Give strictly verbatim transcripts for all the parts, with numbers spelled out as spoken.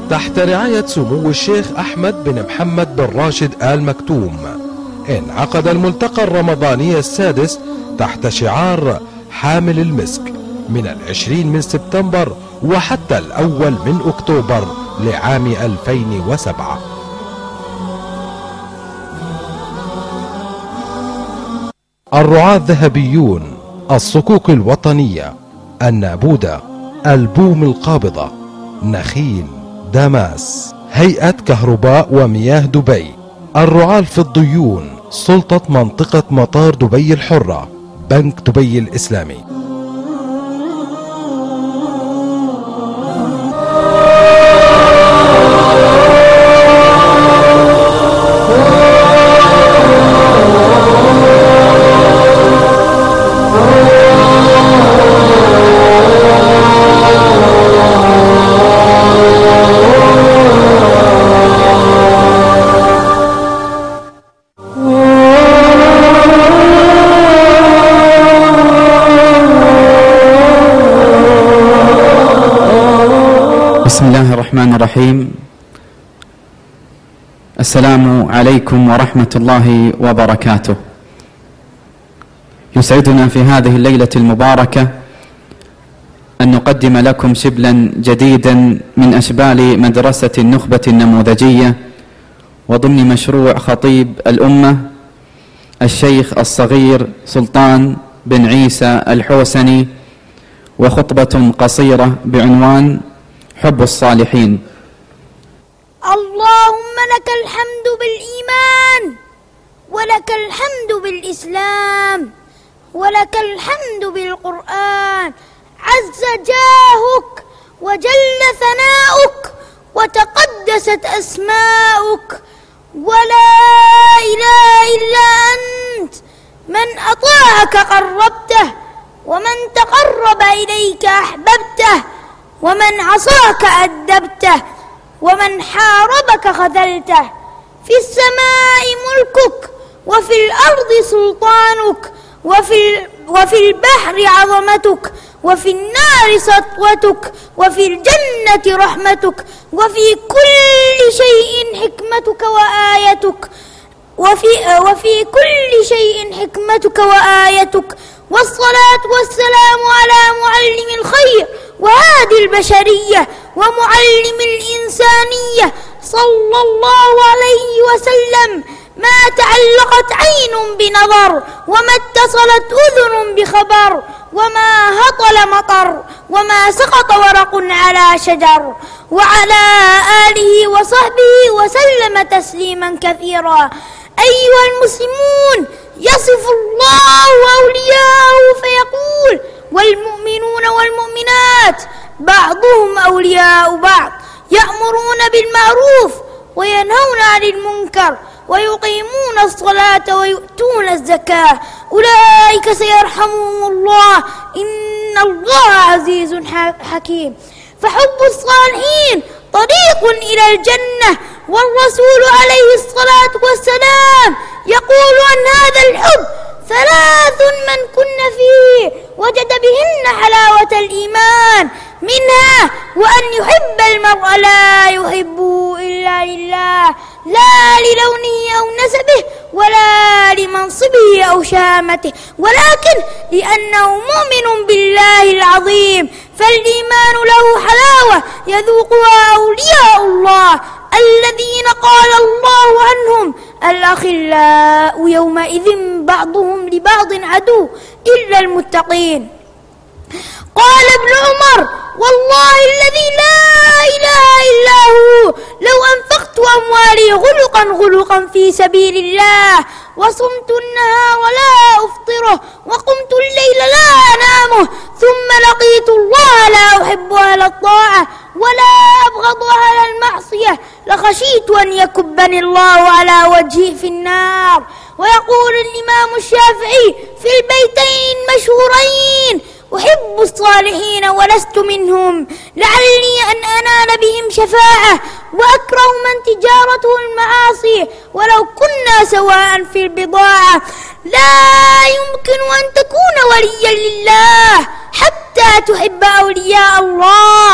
تحت رعاية سمو الشيخ أحمد بن محمد بن راشد آل مكتوم انعقد الملتقى الرمضاني السادس تحت شعار حامل المسك من العشرين من سبتمبر وحتى الأول من أكتوبر لعام ألفين وسبعة. الرعاة الذهبيون، الصكوك الوطنية، النابودة، البوم القابضة، نخيل، داماس، هيئة كهرباء ومياه دبي، الرعاة الفضيون، سلطة منطقة مطار دبي الحرة، بنك دبي الإسلامي. بسم الله الرحمن الرحيم. السلام عليكم ورحمة الله وبركاته. يسعدنا في هذه الليلة المباركة أن نقدم لكم شبلا جديدا من أشبال مدرسة النخبة النموذجية وضمن مشروع خطيب الأمة الشيخ الصغير سلطان بن عيسى الحوسني، وخطبة قصيرة بعنوان حب الصالحين. اللهم لك الحمد بالإيمان، ولك الحمد بالإسلام، ولك الحمد بالقرآن. عز جاهك وجل ثناؤك وتقدست أسماؤك، ولا إله إلا أنت. من أطاعك قربته، ومن تقرب إليك أحببته، ومن عصاك أدبته، ومن حاربك خذلته. في السماء ملكك، وفي الأرض سلطانك، وفي, وفي البحر عظمتك، وفي النار سطوتك، وفي الجنة رحمتك، وفي كل شيء حكمتك وآيتك، وفي, وفي كل شيء حكمتك وآيتك. والصلاة والسلام على معلم الخير وهادي البشرية ومعلم الإنسانية صلى الله عليه وسلم. ما تعلقت عين بنظر، وما اتصلت أذن بخبر، وما هطل مطر، وما سقط ورق على شجر، وعلى آله وصحبه وسلم تسليما كثيرا. أيها المسلمون، يصف الله أولياءه فيقول: والمؤمنون والمؤمنات بعضهم أولياء بعض، يأمرون بالمعروف وينهون عن المنكر، ويقيمون الصلاة ويؤتون الزكاة، أولئك سيرحمهم الله، إن الله عزيز حكيم. فحب الصالحين طريق إلى الجنة، والرسول عليه الصلاة والسلام يقول عن هذا الحب: ثلاث من كن فيه وجد بهن حلاوة الإيمان، منها وأن يحب المرء لا يحبه إلا لله، لا للونه أو نسبه ولا لمنصبه أو شهامته، ولكن لأنه مؤمن بالله العظيم. فالإيمان له حلاوة يذوقها أولياء الله الذين قال الله عنهم: الأخلاء يومئذ بعضهم لبعض عدو إلا المتقين. قال ابن عمر: والله الذي لا إله إلا هو لو أنفقت أموالي غلقا غلقا في سبيل الله، وصمت النهار لا أفطره، وقمت الليل لا أنامه، ثم لقيت الله لا أحب أهل الطاعة ولا أبغض أهل المعصية، لخشيت أن يكبني الله على وجهي في النار. ويقول الإمام الشافعي في البيتين مشهورين: أحب الصالحين ولست منهم، لعلي أن أنال بهم شفاعة، وأكره من تجارته المعاصي ولو كنا سواء في البضاعة. لا يمكن أن تكون وليا لله حتى تحب أولياء الله،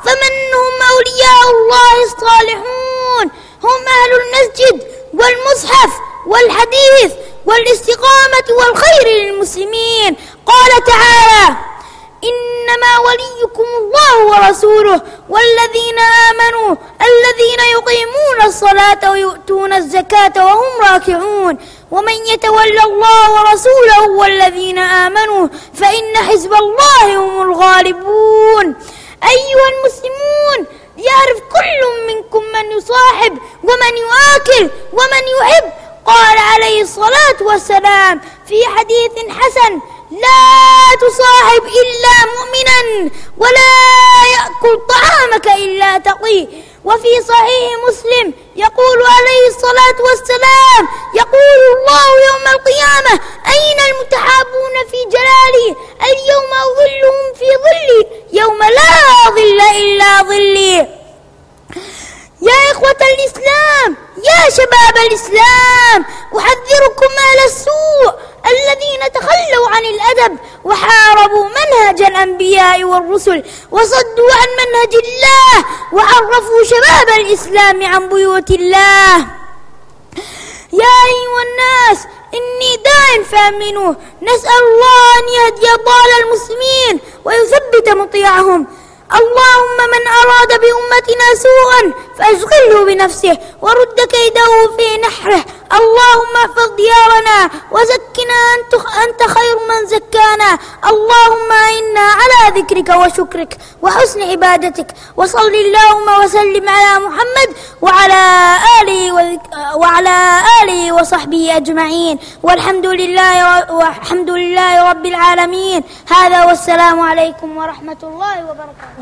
فمن هم أولياء الله الصالحون؟ هم أهل المسجد والمصحف والحديث والاستقامة والخير للمسلمين. قال تعالى: إنما وليكم الله ورسوله والذين آمنوا الذين يقيمون الصلاة ويؤتون الزكاة وهم راكعون ومن يتولى الله ورسوله والذين آمنوا فإن حزب الله هم الغالبون. أيها المسلمون، يعرف كل منكم من يصاحب ومن يآكل ومن يحب. قال عليه الصلاة والسلام في حديث حسن: لا تصاحب إلا مؤمنا ولا يأكل طعامك إلا تقي. وفي صحيح مسلم يقول عليه الصلاة والسلام: يقول الله يوم القيامة: أين المتحابون في جلالي؟ اليوم أظلهم في ظلي يوم لا ظل إلا ظلي. يا إخوة الإسلام، يا شباب الإسلام، أحذركم أهل السوء الذين تخلوا عن الأدب وحاربوا منهج الأنبياء والرسل وصدوا عن منهج الله وعرفوا شباب الإسلام عن بيوت الله. يا أيها الناس، إني داع فآمنوه. نسأل الله أن يهدي ضال المسلمين ويثبت مطيعهم. اللهم من أراد بأمتنا سوءا فأشغله بنفسه ورد كيده في نحره. اللهم احفظ ديارنا وزكنا، أنت خير من زكانا. اللهم إنا على ذكرك وشكرك وحسن عبادتك. وصل اللهم وسلم على محمد وعلى آله وعلى آله وصحبه أجمعين، والحمد لله والحمد لله رب العالمين. هذا والسلام عليكم ورحمة الله وبركاته.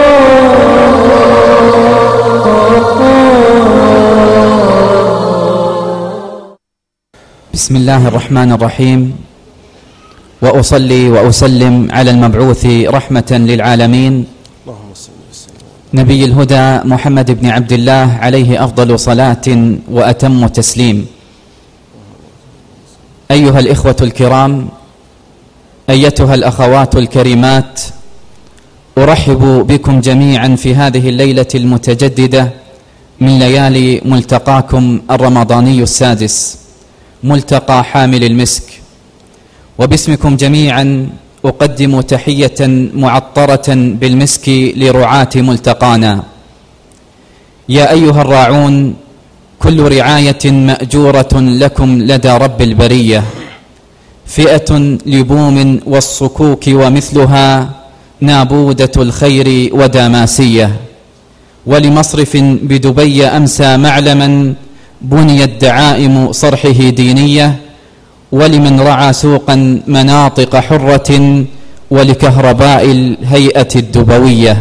بسم الله الرحمن الرحيم، وأصلي وأسلم على المبعوث رحمة للعالمين نبي الهدى محمد بن عبد الله عليه أفضل صلاة وأتم تسليم. أيها الإخوة الكرام، أيتها الأخوات الكريمات، أرحب بكم جميعا في هذه الليلة المتجددة من ليالي ملتقاكم الرمضاني السادس، ملتقى حامل المسك. وباسمكم جميعا أقدم تحية معطرة بالمسك لرعاة ملتقانا. يا أيها الراعون، كل رعاية مأجورة لكم لدى رب البرية. فئة لبوم والصكوك ومثلها نابودة الخير وداماسية. ولمصرف بدبي أمسى معلما بنيت دعائم صرحه دينية. ولمن رعى سوقا مناطق حرة ولكهرباء الهيئة الدبوية.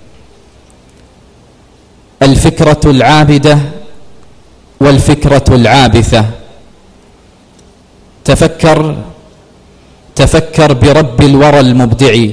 الفكرة العابدة والفكرة العابثة. تفكر تفكر برب الورى المبدع.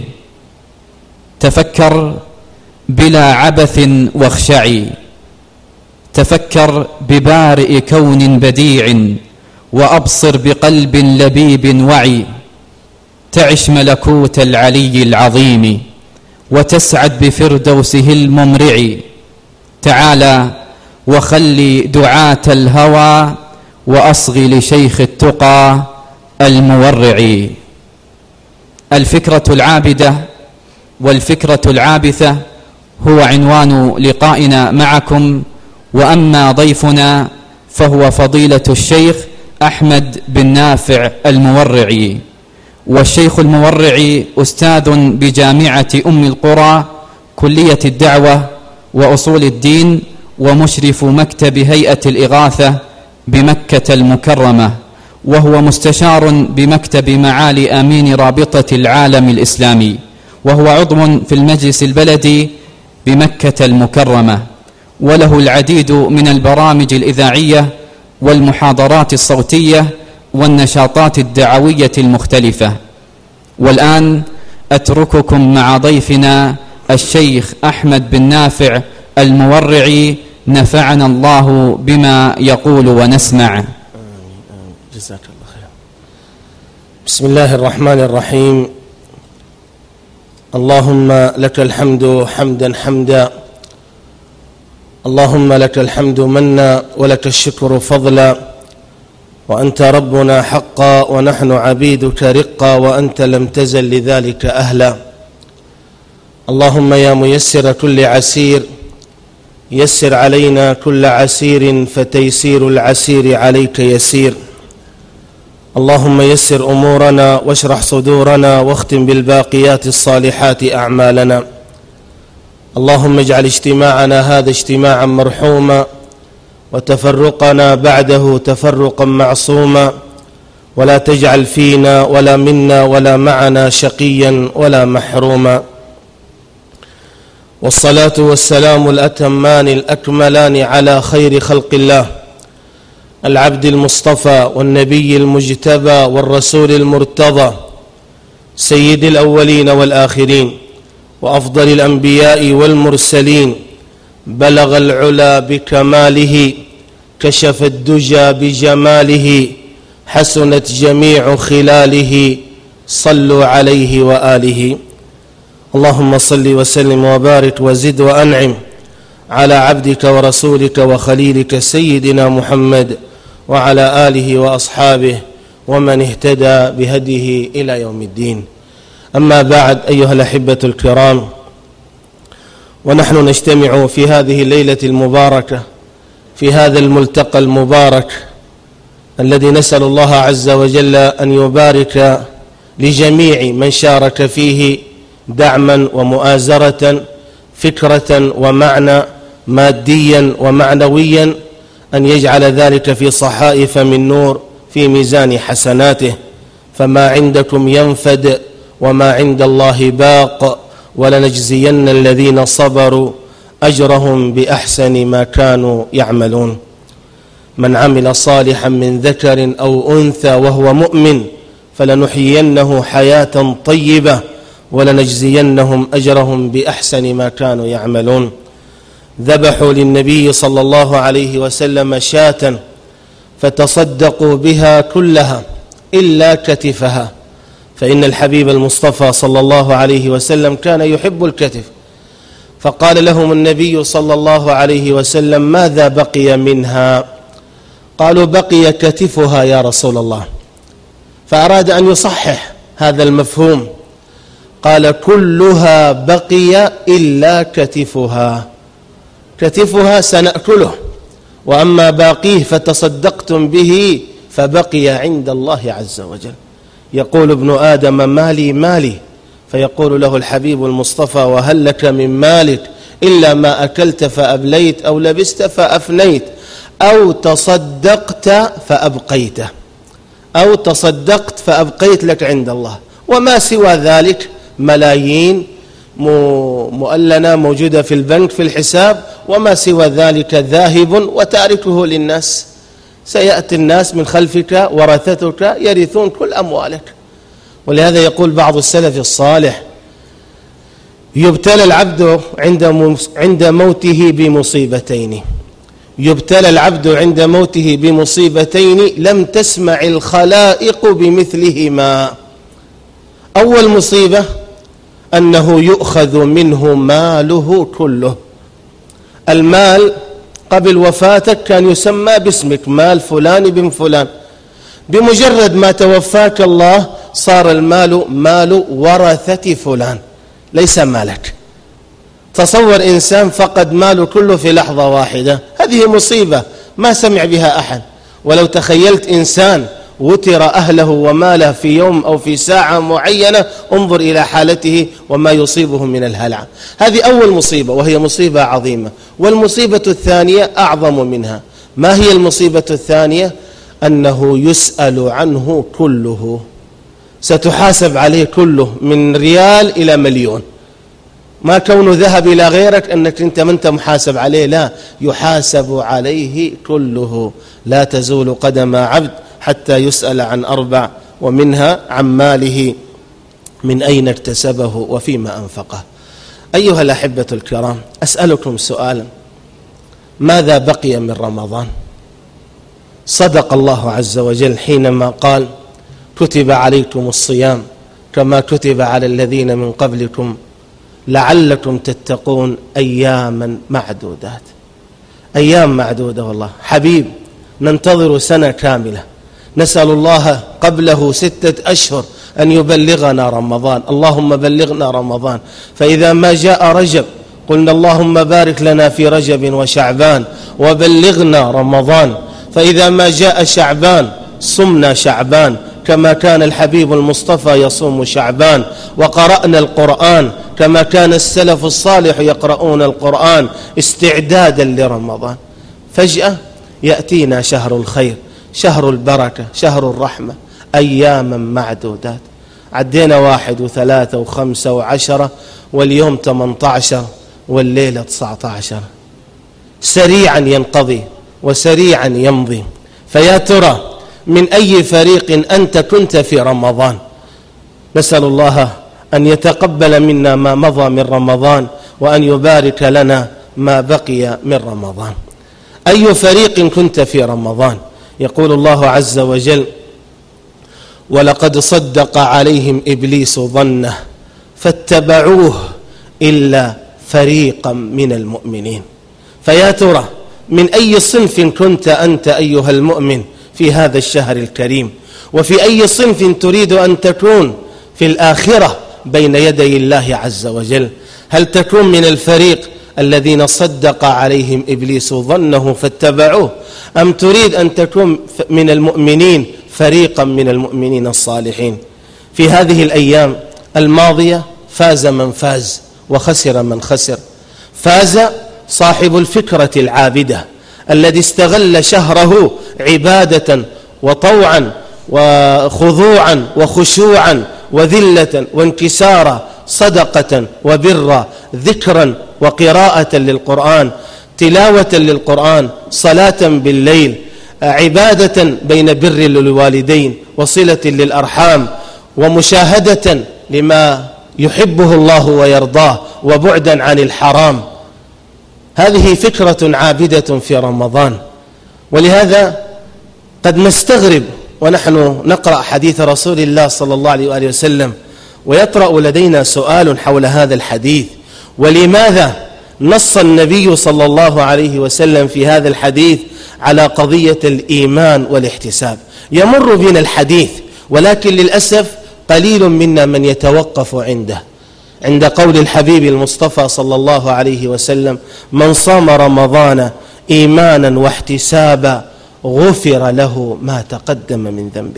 تفكر بلا عبث واخشعي. تفكر ببارئ كون بديع وأبصر بقلب لبيب وعي. تعش ملكوت العلي العظيم وتسعد بفردوسه الممرع. تعالى وخلي دعاة الهوى وأصغي لشيخ التقى المورع. الفكرة العابدة والفكرة العابثة هو عنوان لقائنا معكم. وأما ضيفنا فهو فضيلة الشيخ أحمد بن نافع المورعي. والشيخ المورعي أستاذ بجامعة أم القرى كلية الدعوة وأصول الدين، ومشرف مكتب هيئة الإغاثة بمكة المكرمة، وهو مستشار بمكتب معالي أمين رابطة العالم الإسلامي، وهو عضو في المجلس البلدي بمكة المكرمة. وله العديد من البرامج الإذاعية والمحاضرات الصوتية والنشاطات الدعوية المختلفة. والآن أترككم مع ضيفنا الشيخ أحمد بن نافع المورعي، نفعنا الله بما يقول ونسمع. آمين آمين. جزاك الله خير. بسم الله الرحمن الرحيم. اللهم لك الحمد حمدا حمدا، اللهم لك الحمد منا ولك الشكر فضلا، وأنت ربنا حقا ونحن عبيدك رقا، وأنت لم تزل لذلك أهلا. اللهم يا ميسر كل عسير يسر علينا كل عسير، فتيسير العسير عليك يسير. اللهم يسر أمورنا واشرح صدورنا، واختم بالباقيات الصالحات أعمالنا. اللهم اجعل اجتماعنا هذا اجتماعا مرحوما، وتفرقنا بعده تفرقا معصوما، ولا تجعل فينا ولا منا ولا معنا شقيا ولا محروما. والصلاة والسلام الأتمان الأكملان على خير خلق الله، العبد المصطفى والنبي المجتبى والرسول المرتضى، سيد الأولين والآخرين، وأفضل الأنبياء والمرسلين، بلغ العلا بكماله، كشف الدجى بجماله، حسنت جميع خلاله، صلوا عليه وآله. اللهم صل وسلم وبارك وزد وأنعم على عبدك ورسولك وخليلك سيدنا محمد، وعلى آله وأصحابه ومن اهتدى بهديه إلى يوم الدين. أما بعد، أيها الأحبة الكرام، ونحن نجتمع في هذه الليلة المباركة في هذا الملتقى المبارك الذي نسأل الله عز وجل أن يبارك لجميع من شارك فيه دعما ومؤازرة، فكرة ومعنى، ماديا ومعنويا، أن يجعل ذلك في صحائف من نور في ميزان حسناته. فما عندكم ينفد وما عند الله باق، ولنجزين الذين صبروا أجرهم بأحسن ما كانوا يعملون. من عمل صالحا من ذكر أو أنثى وهو مؤمن فلنحيينه حياة طيبة، ولنجزينهم أجرهم بأحسن ما كانوا يعملون. ذبحوا للنبي صلى الله عليه وسلم شاة فتصدقوا بها كلها إلا كتفها، فإن الحبيب المصطفى صلى الله عليه وسلم كان يحب الكتف. فقال لهم النبي صلى الله عليه وسلم: ماذا بقي منها؟ قالوا: بقي كتفها يا رسول الله. فأراد أن يصحح هذا المفهوم، قال: كلها بقي إلا كتفها، كتفها سنأكله، وأما باقيه فتصدقتم به فبقي عند الله عز وجل. يقول ابن آدم: مالي مالي، فيقول له الحبيب المصطفى: وهل لك من مالك إلا ما أكلت فأبليت، أو لبست فأفنيت، أو تصدقت فأبقيته، أو تصدقت فأبقيت لك عند الله. وما سوى ذلك ملايين مؤلنة موجودة في البنك في الحساب، وما سوى ذلك ذاهب وتاركه للناس. سيأتي الناس من خلفك ورثتك يرثون كل أموالك. ولهذا يقول بعض السلف الصالح: يبتلى العبد عند موته بمصيبتين، يبتلى العبد عند موته بمصيبتين لم تسمع الخلائق بمثلهما. أول مصيبة أنه يؤخذ منه ماله كله. المال قبل وفاتك كان يسمى باسمك، مال فلان بن فلان. بمجرد ما توفاك الله صار المال مال ورثة فلان، ليس مالك. تصور إنسان فقد ماله كله في لحظة واحدة، هذه مصيبة ما سمع بها أحد. ولو تخيلت إنسان وتر أهله وماله في يوم أو في ساعة معينة، انظر إلى حالته وما يصيبه من الهلع. هذه أول مصيبة، وهي مصيبة عظيمة. والمصيبة الثانية أعظم منها. ما هي المصيبة الثانية؟ أنه يسأل عنه كله، ستحاسب عليه كله، من ريال إلى مليون. ما كونه ذهب إلى غيرك أنك أنت ما أنت محاسب عليه، لا، يحاسب عليه كله. لا تزول قدم عبد حتى يسأل عن أربع، ومنها عن ماله، من أين اكتسبه وفيما أنفقه. أيها الأحبة الكرام، أسألكم سؤالا: ماذا بقي من رمضان؟ صدق الله عز وجل حينما قال: كتب عليكم الصيام كما كتب على الذين من قبلكم لعلكم تتقون أياما معدودات. أيام معدودة والله حبيب، ننتظر سنة كاملة، نسأل الله قبله ستة أشهر أن يبلغنا رمضان. اللهم بلغنا رمضان، فإذا ما جاء رجب قلنا اللهم بارك لنا في رجب وشعبان وبلغنا رمضان، فإذا ما جاء شعبان صمنا شعبان كما كان الحبيب المصطفى يصوم شعبان، وقرأنا القرآن كما كان السلف الصالح يقرؤون القرآن استعدادا لرمضان. فجأة يأتينا شهر الخير، شهر البركة، شهر الرحمة، أياما معدودات. عدينا واحد وثلاثة وخمسة وعشرة، واليوم ثمانية عشر والليلة تسعة عشر. سريعا ينقضي وسريعا يمضي. فيا ترى من أي فريق أنت كنت في رمضان؟ نسأل الله أن يتقبل منا ما مضى من رمضان، وأن يبارك لنا ما بقي من رمضان. أي فريق كنت في رمضان؟ يقول الله عز وجل: ولقد صدق عليهم إبليس ظنه فاتبعوه إلا فريقا من المؤمنين. فيا ترى من أي صنف كنت أنت أيها المؤمن في هذا الشهر الكريم؟ وفي أي صنف تريد أن تكون في الآخرة بين يدي الله عز وجل؟ هل تكون من الفريق الذين صدق عليهم إبليس ظنه فاتبعوه، أم تريد أن تكون من المؤمنين فريقا من المؤمنين الصالحين؟ في هذه الأيام الماضية فاز من فاز وخسر من خسر. فاز صاحب الفكرة العابدة الذي استغل شهره عبادة وطوعا وخضوعا وخشوعا وذلة وانكسارا، صدقة وبرا، ذكرا وقراءة للقرآن، تلاوة للقرآن، صلاة بالليل، عبادة بين بر للوالدين وصلة للأرحام، ومشاهدة لما يحبه الله ويرضاه، وبعدا عن الحرام. هذه فكرة عابدة في رمضان. ولهذا قد نستغرب ونحن نقرأ حديث رسول الله صلى الله عليه وآله وسلم، ويطرأ لدينا سؤال حول هذا الحديث: ولماذا نص النبي صلى الله عليه وسلم في هذا الحديث على قضية الإيمان والاحتساب؟ يمر بنا الحديث، ولكن للأسف قليل منا من يتوقف عنده، عند قول الحبيب المصطفى صلى الله عليه وسلم: من صام رمضان إيمانا واحتسابا غفر له ما تقدم من ذنبه.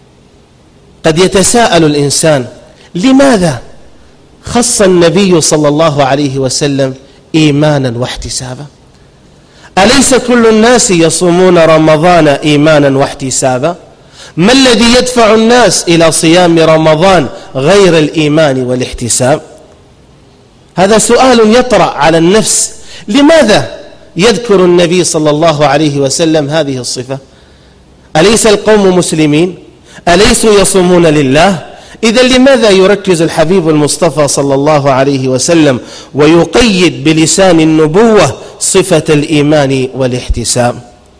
قد يتساءل الإنسان: لماذا خص النبي صلى الله عليه وسلم إيمانا واحتسابا؟ أليس كل الناس يصومون رمضان إيمانا واحتسابا؟ ما الذي يدفع الناس إلى صيام رمضان غير الإيمان والاحتساب؟ هذا سؤال يطرأ على النفس. لماذا يذكر النبي صلى الله عليه وسلم هذه الصفة؟ أليس القوم مسلمين؟ أليسوا يصومون لله؟ إذن لماذا يركز الحبيب المصطفى صلى الله عليه وسلم ويقيد بلسان النبوة صفة الإيمان والاحتساب؟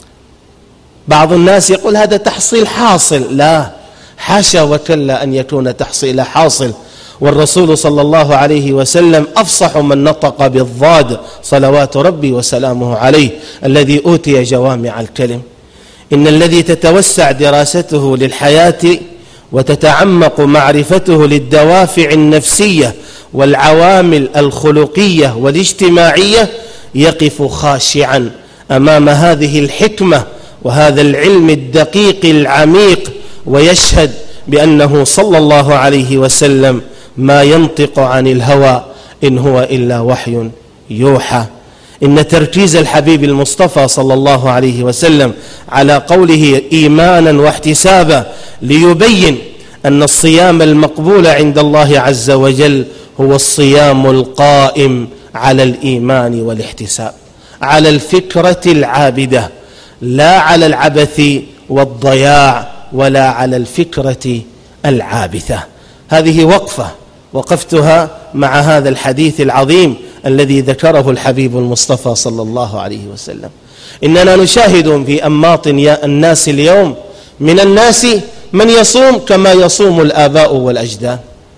بعض الناس يقول هذا تحصيل حاصل. لا، حاشا وكلا أن يكون تحصيل حاصل. والرسول صلى الله عليه وسلم أفصح من نطق بالضاد صلوات ربي وسلامه عليه، الذي أوتي جوامع الكلم. إن الذي تتوسع دراسته للحياة وتتعمق معرفته للدوافع النفسية والعوامل الخلقية والاجتماعية يقف خاشعا أمام هذه الحكمة وهذا العلم الدقيق العميق، ويشهد بأنه صلى الله عليه وسلم ما ينطق عن الهوى إن هو إلا وحي يوحى. إن تركيز الحبيب المصطفى صلى الله عليه وسلم على قوله إيمانا واحتسابا ليبين أن الصيام المقبول عند الله عز وجل هو الصيام القائم على الإيمان والاحتساب، على الفكرة العابدة، لا على العبث والضياع ولا على الفكرة العابثة. هذه وقفة وقفتها مع هذا الحديث العظيم الذي ذكره الحبيب المصطفى صلى الله عليه وسلم. إننا نشاهد في أنماط الناس اليوم من الناس من يصوم كما يصوم الآباء والأجداد،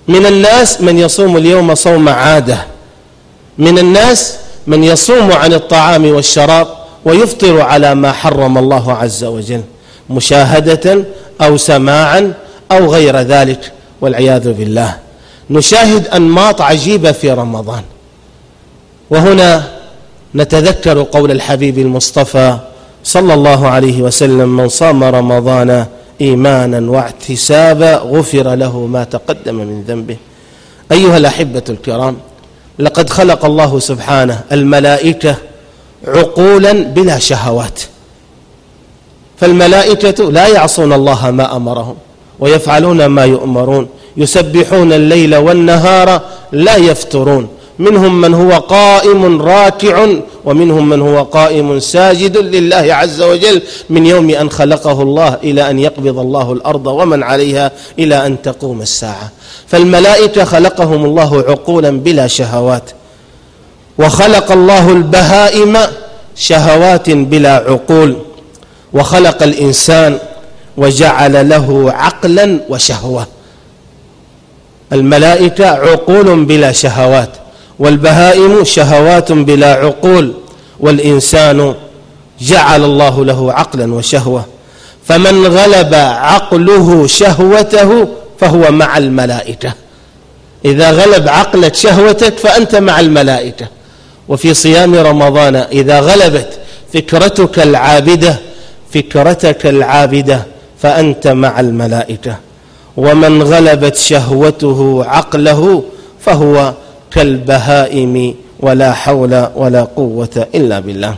من الناس من يصوم اليوم صوم عادة، من الناس من يصوم عن الطعام والشراب ويفطر على ما حرم الله عز وجل مشاهدة أو سماعا أو غير ذلك والعياذ بالله. نشاهد أنماط عجيبة في رمضان. وهنا نتذكر قول الحبيب المصطفى صلى الله عليه وسلم: من صام رمضان إيمانا واحتسابا غفر له ما تقدم من ذنبه. أيها الأحبة الكرام، لقد خلق الله سبحانه الملائكة عقولا بلا شهوات، فالملائكة لا يعصون الله ما أمرهم ويفعلون ما يؤمرون، يسبحون الليل والنهار لا يفترون، منهم من هو قائم راكع ومنهم من هو قائم ساجد لله عز وجل من يوم أن خلقه الله إلى أن يقبض الله الأرض ومن عليها إلى أن تقوم الساعة. فالملائكة خلقهم الله عقولا بلا شهوات، وخلق الله البهائم شهوات بلا عقول، وخلق الإنسان وجعل له عقلا وشهوة. الملائكة عقول بلا شهوات، والبهائم شهوات بلا عقول، والإنسان جعل الله له عقلا وشهوة. فمن غلب عقله شهوته فهو مع الملائكة. إذا غلب عقلك شهوتك فأنت مع الملائكة. وفي صيام رمضان إذا غلبت فكرتك العابدة فكرتك العابدة فأنت مع الملائكة. ومن غلبت شهوته عقله فهو كالبهائم ولا حول ولا قوة إلا بالله.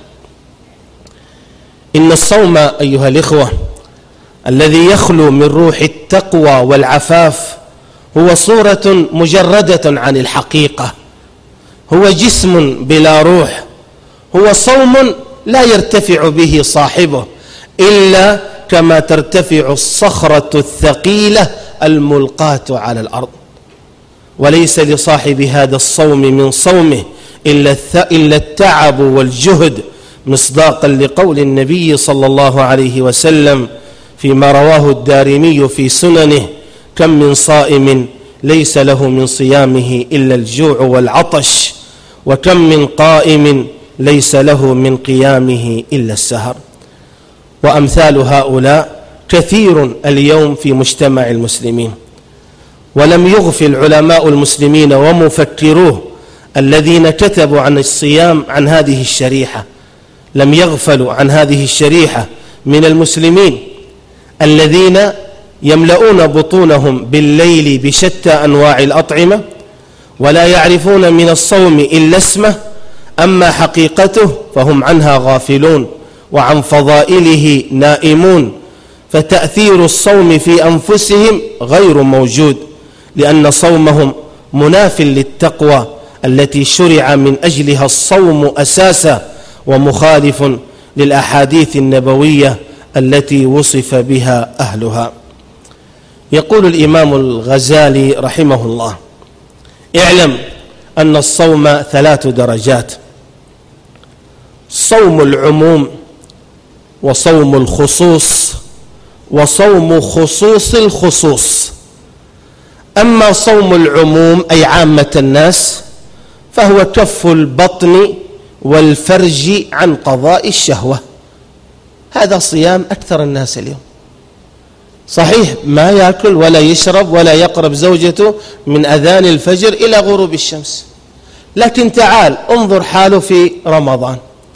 إن الصوم أيها الإخوة الذي يخلو من روح التقوى والعفاف هو صورة مجردة عن الحقيقة، هو جسم بلا روح، هو صوم لا يرتفع به صاحبه إلا كما ترتفع الصخرة الثقيلة الملقاة على الأرض. وليس لصاحب هذا الصوم من صومه إلا التعب والجهد، مصداقا لقول النبي صلى الله عليه وسلم فيما رواه الدارمي في سننه: كم من صائم ليس له من صيامه إلا الجوع والعطش، وكم من قائم ليس له من قيامه إلا السهر. وأمثال هؤلاء كثير اليوم في مجتمع المسلمين، ولم يغفل علماء المسلمين ومفكروه الذين كتبوا عن الصيام عن هذه الشريحة، لم يغفلوا عن هذه الشريحة من المسلمين الذين يملؤون بطونهم بالليل بشتى أنواع الأطعمة ولا يعرفون من الصوم إلا اسمه، أما حقيقته فهم عنها غافلون وعن فضائله نائمون. فتأثير الصوم في أنفسهم غير موجود، لأن صومهم مناف للتقوى التي شرع من أجلها الصوم أساسا، ومخالف للأحاديث النبوية التي وصف بها أهلها. يقول الإمام الغزالي رحمه الله: اعلم أن الصوم ثلاث درجات: صوم العموم، وصوم الخصوص، وصوم خصوص الخصوص. أما صوم العموم أي عامة الناس فهو كف البطن والفرج عن قضاء الشهوة. هذا صيام أكثر الناس اليوم. صحيح ما يأكل ولا يشرب ولا يقرب زوجته من أذان الفجر إلى غروب الشمس، لكن تعال انظر حاله في رمضان.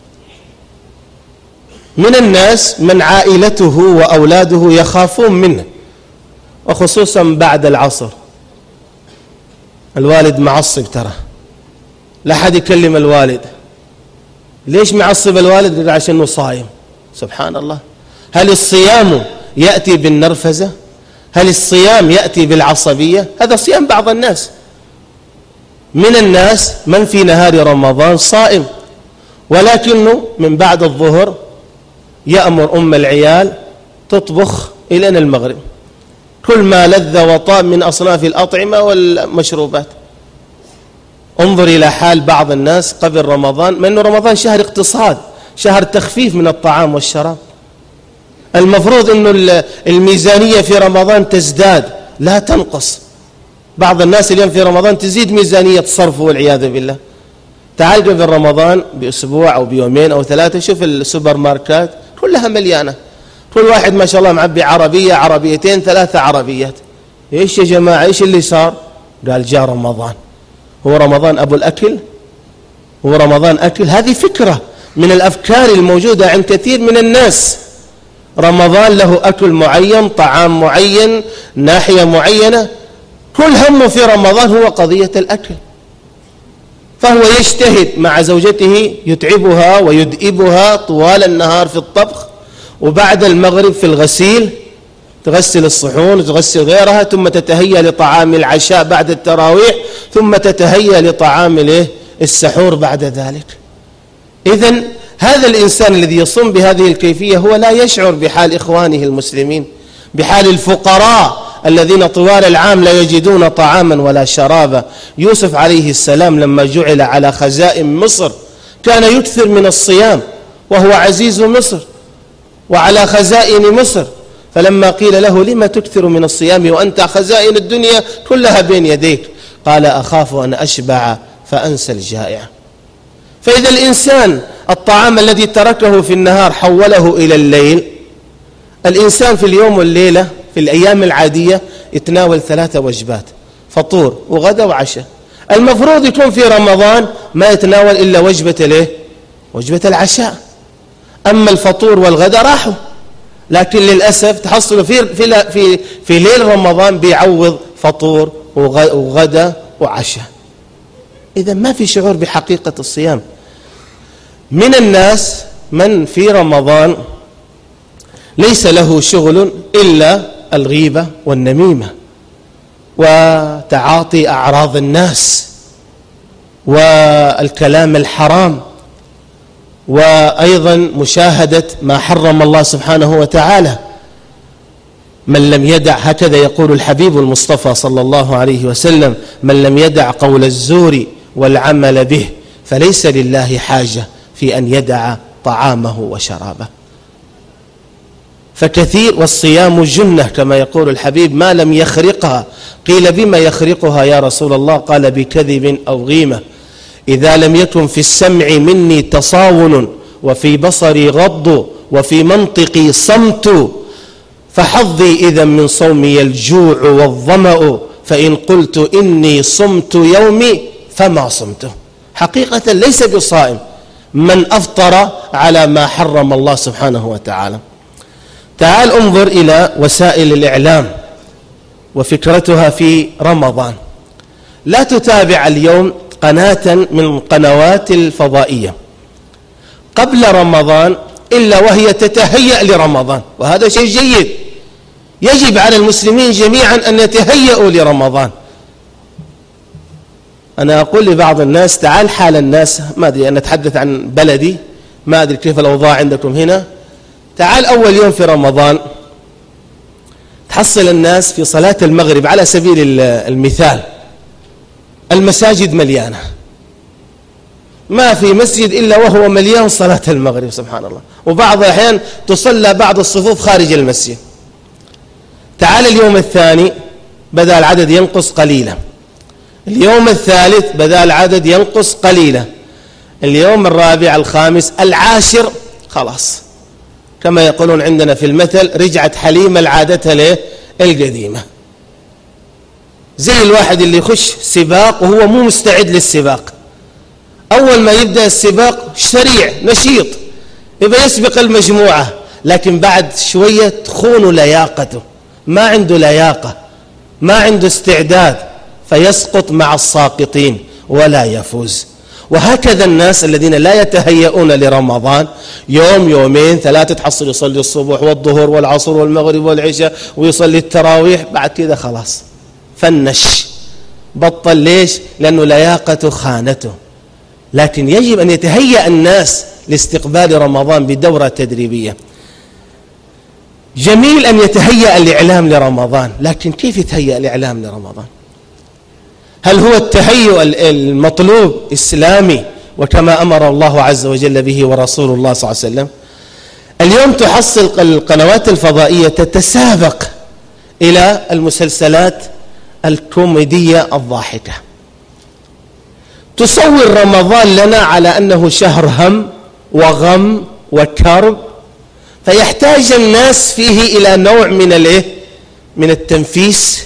من الناس من عائلته وأولاده يخافون منه، وخصوصا بعد العصر. الوالد معصب، ترى لا أحد يكلم الوالد. ليش معصب الوالد؟ يقول عشان صايم. سبحان الله. هل الصيام يأتي بالنرفزة؟ هل الصيام يأتي بالعصبية؟ هذا صيام بعض الناس. من الناس من في نهار رمضان صائم، ولكنه من بعد الظهر يأمر أم العيال تطبخ إلى المغرب كل ما لذ وطاب من أصناف الأطعمة والمشروبات. انظر إلى حال بعض الناس قبل رمضان، ما أنه رمضان شهر اقتصاد، شهر تخفيف من الطعام والشراب. المفروض أنه الميزانية في رمضان تزداد لا تنقص، بعض الناس اليوم في رمضان تزيد ميزانية صرفه والعياذ بالله. تعال قبل رمضان بأسبوع أو بيومين أو ثلاثة شوف السوبر ماركات كلها مليانة، كل واحد ما شاء الله معبي عربية عربيتين ثلاثة عربيات. إيش يا جماعة إيش اللي صار؟ قال جاء رمضان. هو رمضان أبو الأكل؟ هو رمضان أكل؟ هذه فكرة من الأفكار الموجودة عند كثير من الناس. رمضان له أكل معين، طعام معين، ناحية معينة، كل همه في رمضان هو قضية الأكل. فهو يجتهد مع زوجته يتعبها ويدئبها طوال النهار في الطبخ، وبعد المغرب في الغسيل تغسل الصحون وتغسل غيرها، ثم تتهيأ لطعام العشاء بعد التراويح، ثم تتهيأ لطعام السحور بعد ذلك. إذن هذا الإنسان الذي يصوم بهذه الكيفية هو لا يشعر بحال إخوانه المسلمين، بحال الفقراء الذين طوال العام لا يجدون طعاما ولا شرابا. يوسف عليه السلام لما جعل على خزائن مصر كان يكثر من الصيام وهو عزيز مصر وعلى خزائن مصر، فلما قيل له لما تكثر من الصيام وأنت خزائن الدنيا كلها بين يديك، قال أخاف أن أشبع فأنسى الجائع. فإذا الإنسان الطعام الذي تركه في النهار حوله إلى الليل، الإنسان في اليوم والليلة في الأيام العادية يتناول ثلاثة وجبات، فطور وغدا وعشاء. المفروض يكون في رمضان ما يتناول إلا وجبة ليه؟ وجبة العشاء. أما الفطور والغدا راحوا، لكن للأسف تحصلوا في في في, في ليل رمضان بيعوض فطور وغدا وعشاء. إذا ما في شعور بحقيقة الصيام. من الناس من في رمضان ليس له شغل إلا الغيبة والنميمة وتعاطي أعراض الناس والكلام الحرام، وأيضا مشاهدة ما حرم الله سبحانه وتعالى. من لم يدع، هكذا يقول الحبيب المصطفى صلى الله عليه وسلم: من لم يدع قول الزور والعمل به فليس لله حاجة في أن يدع طعامه وشرابه. فكثير، والصيام جنة كما يقول الحبيب ما لم يخرقها. قيل بما يخرقها يا رسول الله؟ قال بكذب أو غيمة. إذا لم يكن في السمع مني تصاون وفي بصري غض وفي منطقي صمت فحظي إذا من صومي الجوع والظمأ، فإن قلت إني صمت يومي فما صمته. حقيقة ليس بصائم من أفطر على ما حرم الله سبحانه وتعالى. تعال انظر إلى وسائل الإعلام وفكرتها في رمضان. لا تتابع اليوم قناة من القنوات الفضائية قبل رمضان إلا وهي تتهيأ لرمضان، وهذا شيء جيد. يجب على المسلمين جميعا أن يتهيئوا لرمضان. أنا أقول لبعض الناس تعال حال الناس، ما أدري أنا أتحدث عن بلدي، ما أدري كيف الأوضاع عندكم هنا. تعال أول يوم في رمضان تحصل الناس في صلاة المغرب على سبيل المثال المساجد مليانة، ما في مسجد إلا وهو مليان صلاة المغرب سبحان الله، وبعض الأحيان تصلى بعض الصفوف خارج المسجد. تعال اليوم الثاني بدأ العدد ينقص قليلا، اليوم الثالث بدأ العدد ينقص قليلا، اليوم الرابع الخامس العاشر خلاص كما يقولون عندنا في المثل رجعت حليمة لعادتها له القديمة. زي الواحد اللي يخش سباق وهو مو مستعد للسباق، أول ما يبدأ السباق سريع نشيط يبقى يسبق المجموعة، لكن بعد شوية تخون لياقته، ما عنده لياقة، ما عنده استعداد، فيسقط مع الساقطين ولا يفوز. وهكذا الناس الذين لا يتهيئون لرمضان يوم يومين ثلاثة تحصل يصلي الصبح والظهر والعصر والمغرب والعشاء ويصلي التراويح، بعد كذا خلاص فنش بطل. ليش؟ لأنه لياقته خانته. لكن يجب أن يتهيأ الناس لاستقبال رمضان بدورة تدريبية. جميل أن يتهيأ الإعلام لرمضان، لكن كيف يتهيأ الإعلام لرمضان؟ هل هو التهيؤ المطلوب إسلامي وكما أمر الله عز وجل به ورسول الله صلى الله عليه وسلم؟ اليوم تحصل القنوات الفضائية تتسابق إلى المسلسلات الكوميدية الضاحكة. تصور رمضان لنا على أنه شهر هم وغم وكرب، فيحتاج الناس فيه إلى نوع من الايه من التنفيس.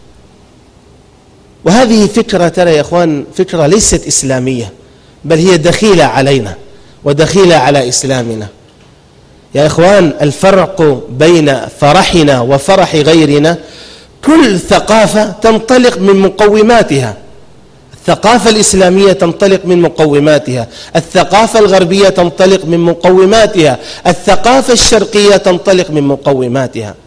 وهذه فكرة ترى يا إخوان فكرة ليست إسلامية، بل هي دخيلة علينا ودخيلة على إسلامنا. يا إخوان الفرق بين فرحنا وفرح غيرنا، كل ثقافة تنطلق من مقوماتها. الثقافة الإسلامية تنطلق من مقوماتها، الثقافة الغربية تنطلق من مقوماتها، الثقافة الشرقية تنطلق من مقوماتها.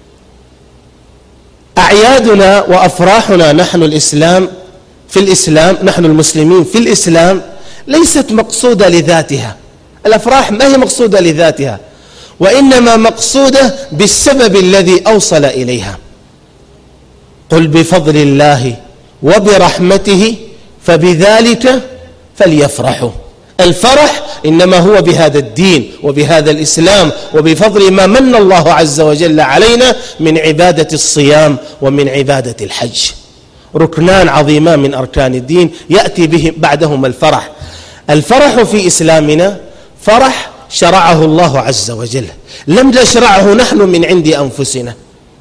أعيادنا وأفراحنا نحن الإسلام في الإسلام نحن المسلمين في الإسلام ليست مقصودة لذاتها. الأفراح ما هي مقصودة لذاتها، وإنما مقصودة بالسبب الذي أوصل إليها. قل بفضل الله وبرحمته فبذلك فليفرحوا. الفرح إنما هو بهذا الدين وبهذا الإسلام وبفضل ما من الله عز وجل علينا من عبادة الصيام ومن عبادة الحج، ركنان عظيمان من أركان الدين يأتي به بعدهما الفرح. الفرح في إسلامنا فرح شرعه الله عز وجل، لم نشرعه نحن من عند أنفسنا.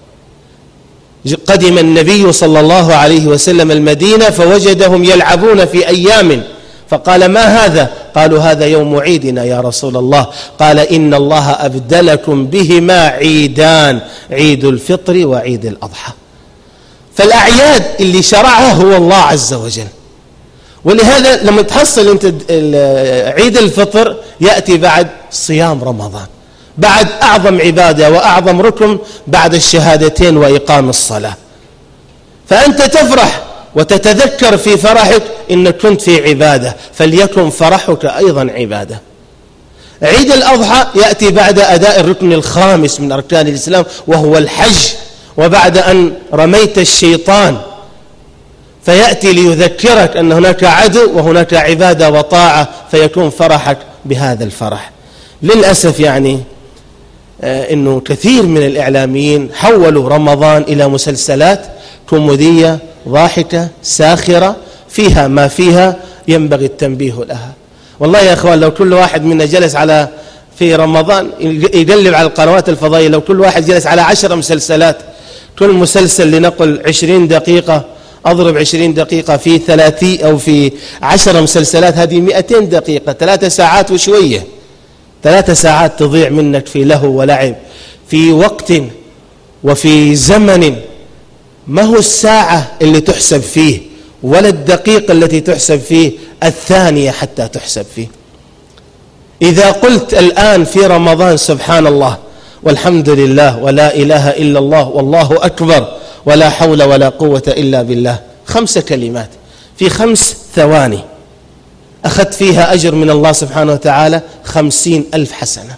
قدم النبي صلى الله عليه وسلم المدينة فوجدهم يلعبون في أيام، فقال ما هذا؟ قالوا هذا يوم عيدنا يا رسول الله. قال إن الله أبدلكم بهما عيدان، عيد الفطر وعيد الأضحى. فالأعياد اللي شرعها هو الله عز وجل، ولهذا لما تحصل أنت عيد الفطر يأتي بعد صيام رمضان، بعد أعظم عبادة وأعظم ركن بعد الشهادتين وإقام الصلاة. فأنت تفرح وتتذكر في فرحك إنك كنت في عبادة، فليكن فرحك أيضا عبادة. عيد الأضحى يأتي بعد أداء الركن الخامس من أركان الإسلام وهو الحج، وبعد أن رميت الشيطان، فيأتي ليذكرك أن هناك عدو وهناك عبادة وطاعة، فيكون فرحك بهذا الفرح. للأسف يعني آه إنه كثير من الإعلاميين حولوا رمضان إلى مسلسلات كوميدية ضاحكة ساخرة فيها ما فيها ينبغي التنبيه لها. والله يا أخوان لو كل واحد منا جلس على في رمضان يقلب على القنوات الفضائية، لو كل واحد جلس على عشر مسلسلات، كل مسلسل لنقل عشرين دقيقة، أضرب عشرين دقيقة في ثلاثين أو في عشر مسلسلات، هذه مئتين دقيقة، ثلاثة ساعات وشوية. ثلاثة ساعات تضيع منك في لهو ولعب في وقت وفي زمن ما هو الساعة اللي تحسب فيه ولا الدقيقة التي تحسب فيه، الثانية حتى تحسب فيه. إذا قلت الآن في رمضان سبحان الله والحمد لله ولا إله إلا الله والله أكبر ولا حول ولا قوة إلا بالله، خمس كلمات في خمس ثواني أخذت فيها أجر من الله سبحانه وتعالى خمسين ألف حسنة.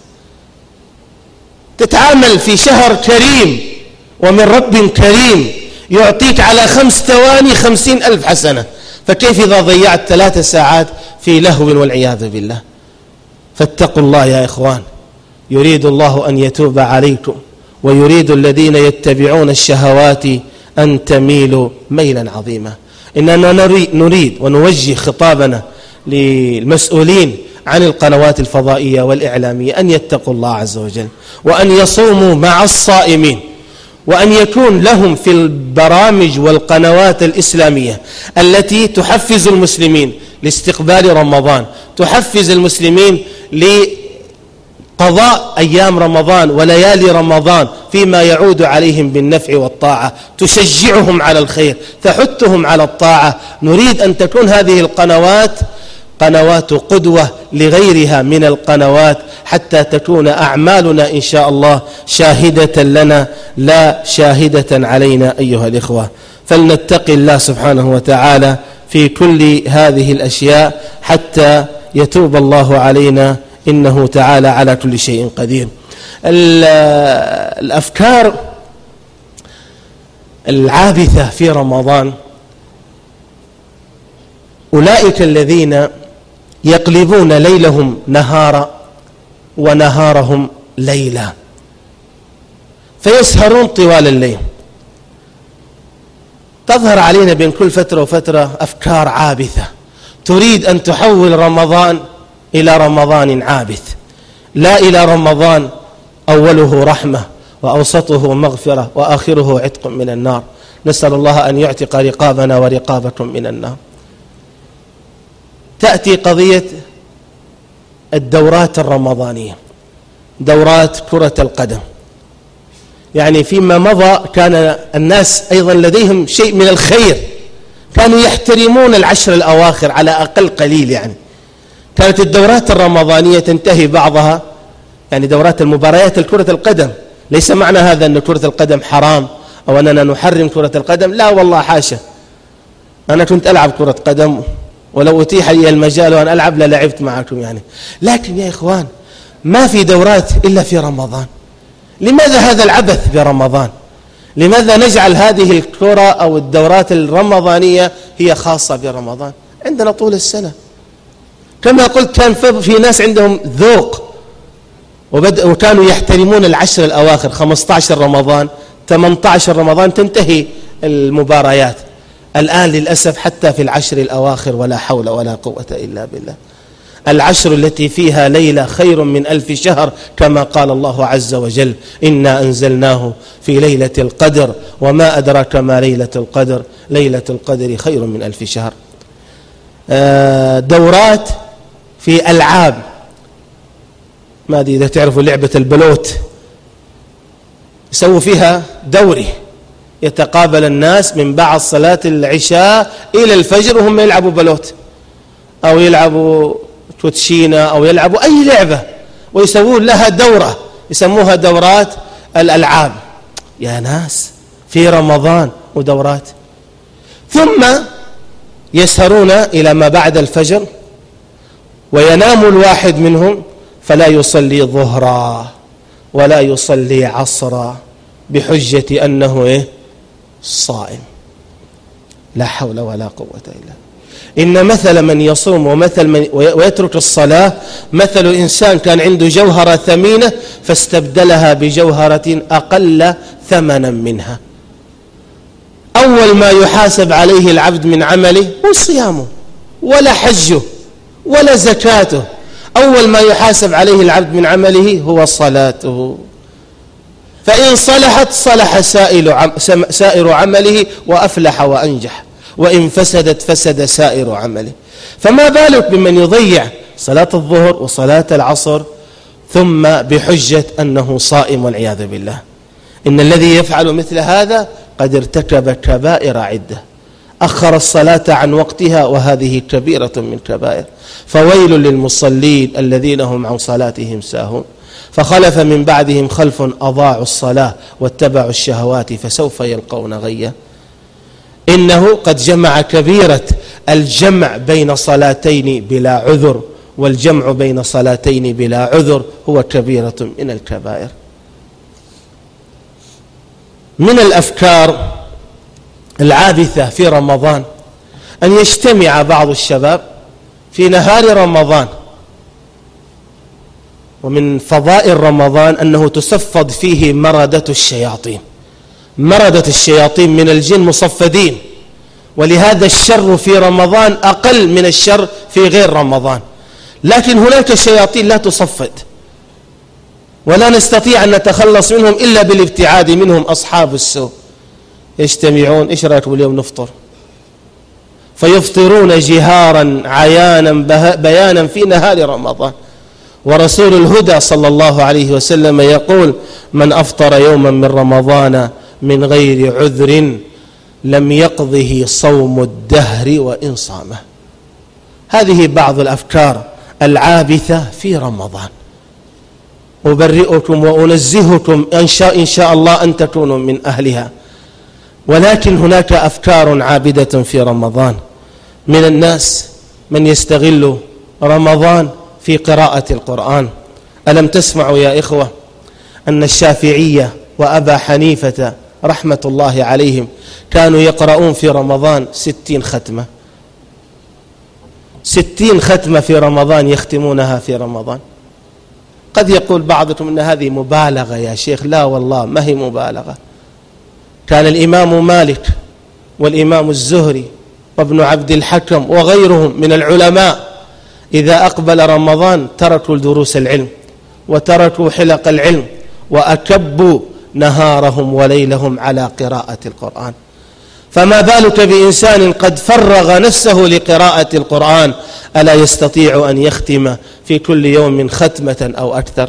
تتعامل في شهر كريم ومن رب كريم يعطيك على خمس ثواني خمسين ألف حسنة، فكيف إذا ضيعت ثلاث ساعات في لهو والعياذ بالله؟ فاتقوا الله يا إخوان، يريد الله أن يتوب عليكم، ويريد الذين يتبعون الشهوات أن تميلوا ميلا عظيما. إننا نريد ونوجه خطابنا للمسؤولين عن القنوات الفضائية والإعلامية أن يتقوا الله عز وجل، وأن يصوموا مع الصائمين، وأن يكون لهم في البرامج والقنوات الإسلامية التي تحفز المسلمين لاستقبال رمضان، تحفز المسلمين لقضاء أيام رمضان وليالي رمضان فيما يعود عليهم بالنفع والطاعة، تشجعهم على الخير، تحثهم على الطاعة. نريد أن تكون هذه القنوات قنوات قدوة لغيرها من القنوات، حتى تكون أعمالنا إن شاء الله شاهدة لنا لا شاهدة علينا أيها الإخوة. فلنتقي الله سبحانه وتعالى في كل هذه الأشياء حتى يتوب الله علينا، إنه تعالى على كل شيء قدير. الأفكار العابثة في رمضان أولئك الذين يقلبون ليلهم نهارا ونهارهم ليلا، فيسهرون طوال الليل تظهر علينا بين كل فترة وفترة أفكار عابثة تريد أن تحول رمضان إلى رمضان عابث، لا إلى رمضان أوله رحمة وأوسطه مغفرة وآخره عتق من النار. نسأل الله أن يعتق رقابنا ورقابكم من النار. تأتي قضية الدورات الرمضانية، دورات كرة القدم. يعني فيما مضى كان الناس أيضا لديهم شيء من الخير، كانوا يحترمون العشر الأواخر على أقل قليل. يعني كانت الدورات الرمضانية تنتهي بعضها، يعني دورات المباريات الكرة القدم، ليس معنى هذا أن كرة القدم حرام أو أننا نحرم كرة القدم، لا والله حاشا. أنا كنت ألعب كرة قدم، ولو أتيح لي المجال وأن ألعب للعبت معكم يعني. لكن يا إخوان ما في دورات إلا في رمضان. لماذا هذا العبث برمضان؟ لماذا نجعل هذه الكرة أو الدورات الرمضانية هي خاصة برمضان؟ عندنا طول السنة. كما قلت كان في ناس عندهم ذوق وكانوا يحترمون العشر الأواخر، خمسة عشر رمضان ثمانية عشر رمضان تنتهي المباريات. الآن للأسف حتى في العشر الأواخر ولا حول ولا قوة إلا بالله. العشر التي فيها ليلة خير من ألف شهر، كما قال الله عز وجل: إنا أنزلناه في ليلة القدر وما أدراك ما ليلة القدر، ليلة القدر خير من ألف شهر. دورات في ألعاب، ما أدري إذا تعرفوا لعبة البلوت، يسووا فيها دوري، يتقابل الناس من بعد صلاة العشاء إلى الفجر وهم يلعبوا بلوت أو يلعبوا توتشينا أو يلعبوا أي لعبة، ويسوون لها دورة يسموها دورات الألعاب. يا ناس في رمضان ودورات. ثم يسهرون إلى ما بعد الفجر، وينام الواحد منهم فلا يصلي ظهرا ولا يصلي عصرا بحجة أنه إيه؟ صائم. لا حول ولا قوة إلا. إن مثل من يصوم ومثل من ويترك الصلاة مثل إنسان كان عنده جوهرة ثمينة فاستبدلها بجوهرة أقل ثمنا منها. أول ما يحاسب عليه العبد من عمله هو صيامه ولا حجه ولا زكاته، أول ما يحاسب عليه العبد من عمله هو صلاته. فإن صلحت صلح سائر عمله وأفلح وأنجح، وإن فسدت فسد سائر عمله. فما بالك بمن يضيع صلاة الظهر وصلاة العصر ثم بحجة أنه صائم والعياذ بالله. إن الذي يفعل مثل هذا قد ارتكب كبائر عدة، أخر الصلاة عن وقتها، وهذه كبيرة من كبائر. فويل للمصلين الذين هم عن صلاتهم ساهون، فخلف من بعدهم خلف أضاعوا الصلاة واتبعوا الشهوات فسوف يلقون غيا. إنه قد جمع كبيرة الجمع بين صلاتين بلا عذر، والجمع بين صلاتين بلا عذر هو كبيرة من الكبائر. من الأفكار العابثة في رمضان أن يجتمع بعض الشباب في نهار رمضان، ومن فضائل رمضان أنه تصفد فيه مردة الشياطين. مردة الشياطين من الجن مصفدين، ولهذا الشر في رمضان أقل من الشر في غير رمضان. لكن هناك شياطين لا تصفد، ولا نستطيع أن نتخلص منهم إلا بالابتعاد منهم. أصحاب السوء يجتمعون: إيش رأيكم اليوم نفطر؟ فيفطرون جهارا عيانا بيانا في نهار رمضان. ورسول الهدى صلى الله عليه وسلم يقول: من أفطر يوما من رمضان من غير عذر لم يقضه صوم الدهر وإن صامه. هذه بعض الأفكار العابثة في رمضان. أبرئكم وأنزهكم إن شاء, إن شاء الله أن تكونوا من أهلها. ولكن هناك أفكار عابدة في رمضان. من الناس من يستغل رمضان في قراءة القرآن. ألم تسمعوا يا إخوة أن الشافعية وأبا حنيفة رحمة الله عليهم كانوا يقرؤون في رمضان ستين ختمة ستين ختمة في رمضان، يختمونها في رمضان. قد يقول بعضكم أن هذه مبالغة يا شيخ. لا والله ما هي مبالغة. كان الإمام مالك والإمام الزهري وابن عبد الحكم وغيرهم من العلماء إذا أقبل رمضان تركوا دروس العلم وتركوا حلق العلم وأكبوا نهارهم وليلهم على قراءة القرآن. فما بالك بإنسان قد فرغ نفسه لقراءة القرآن، ألا يستطيع أن يختم في كل يوم ختمة أو أكثر؟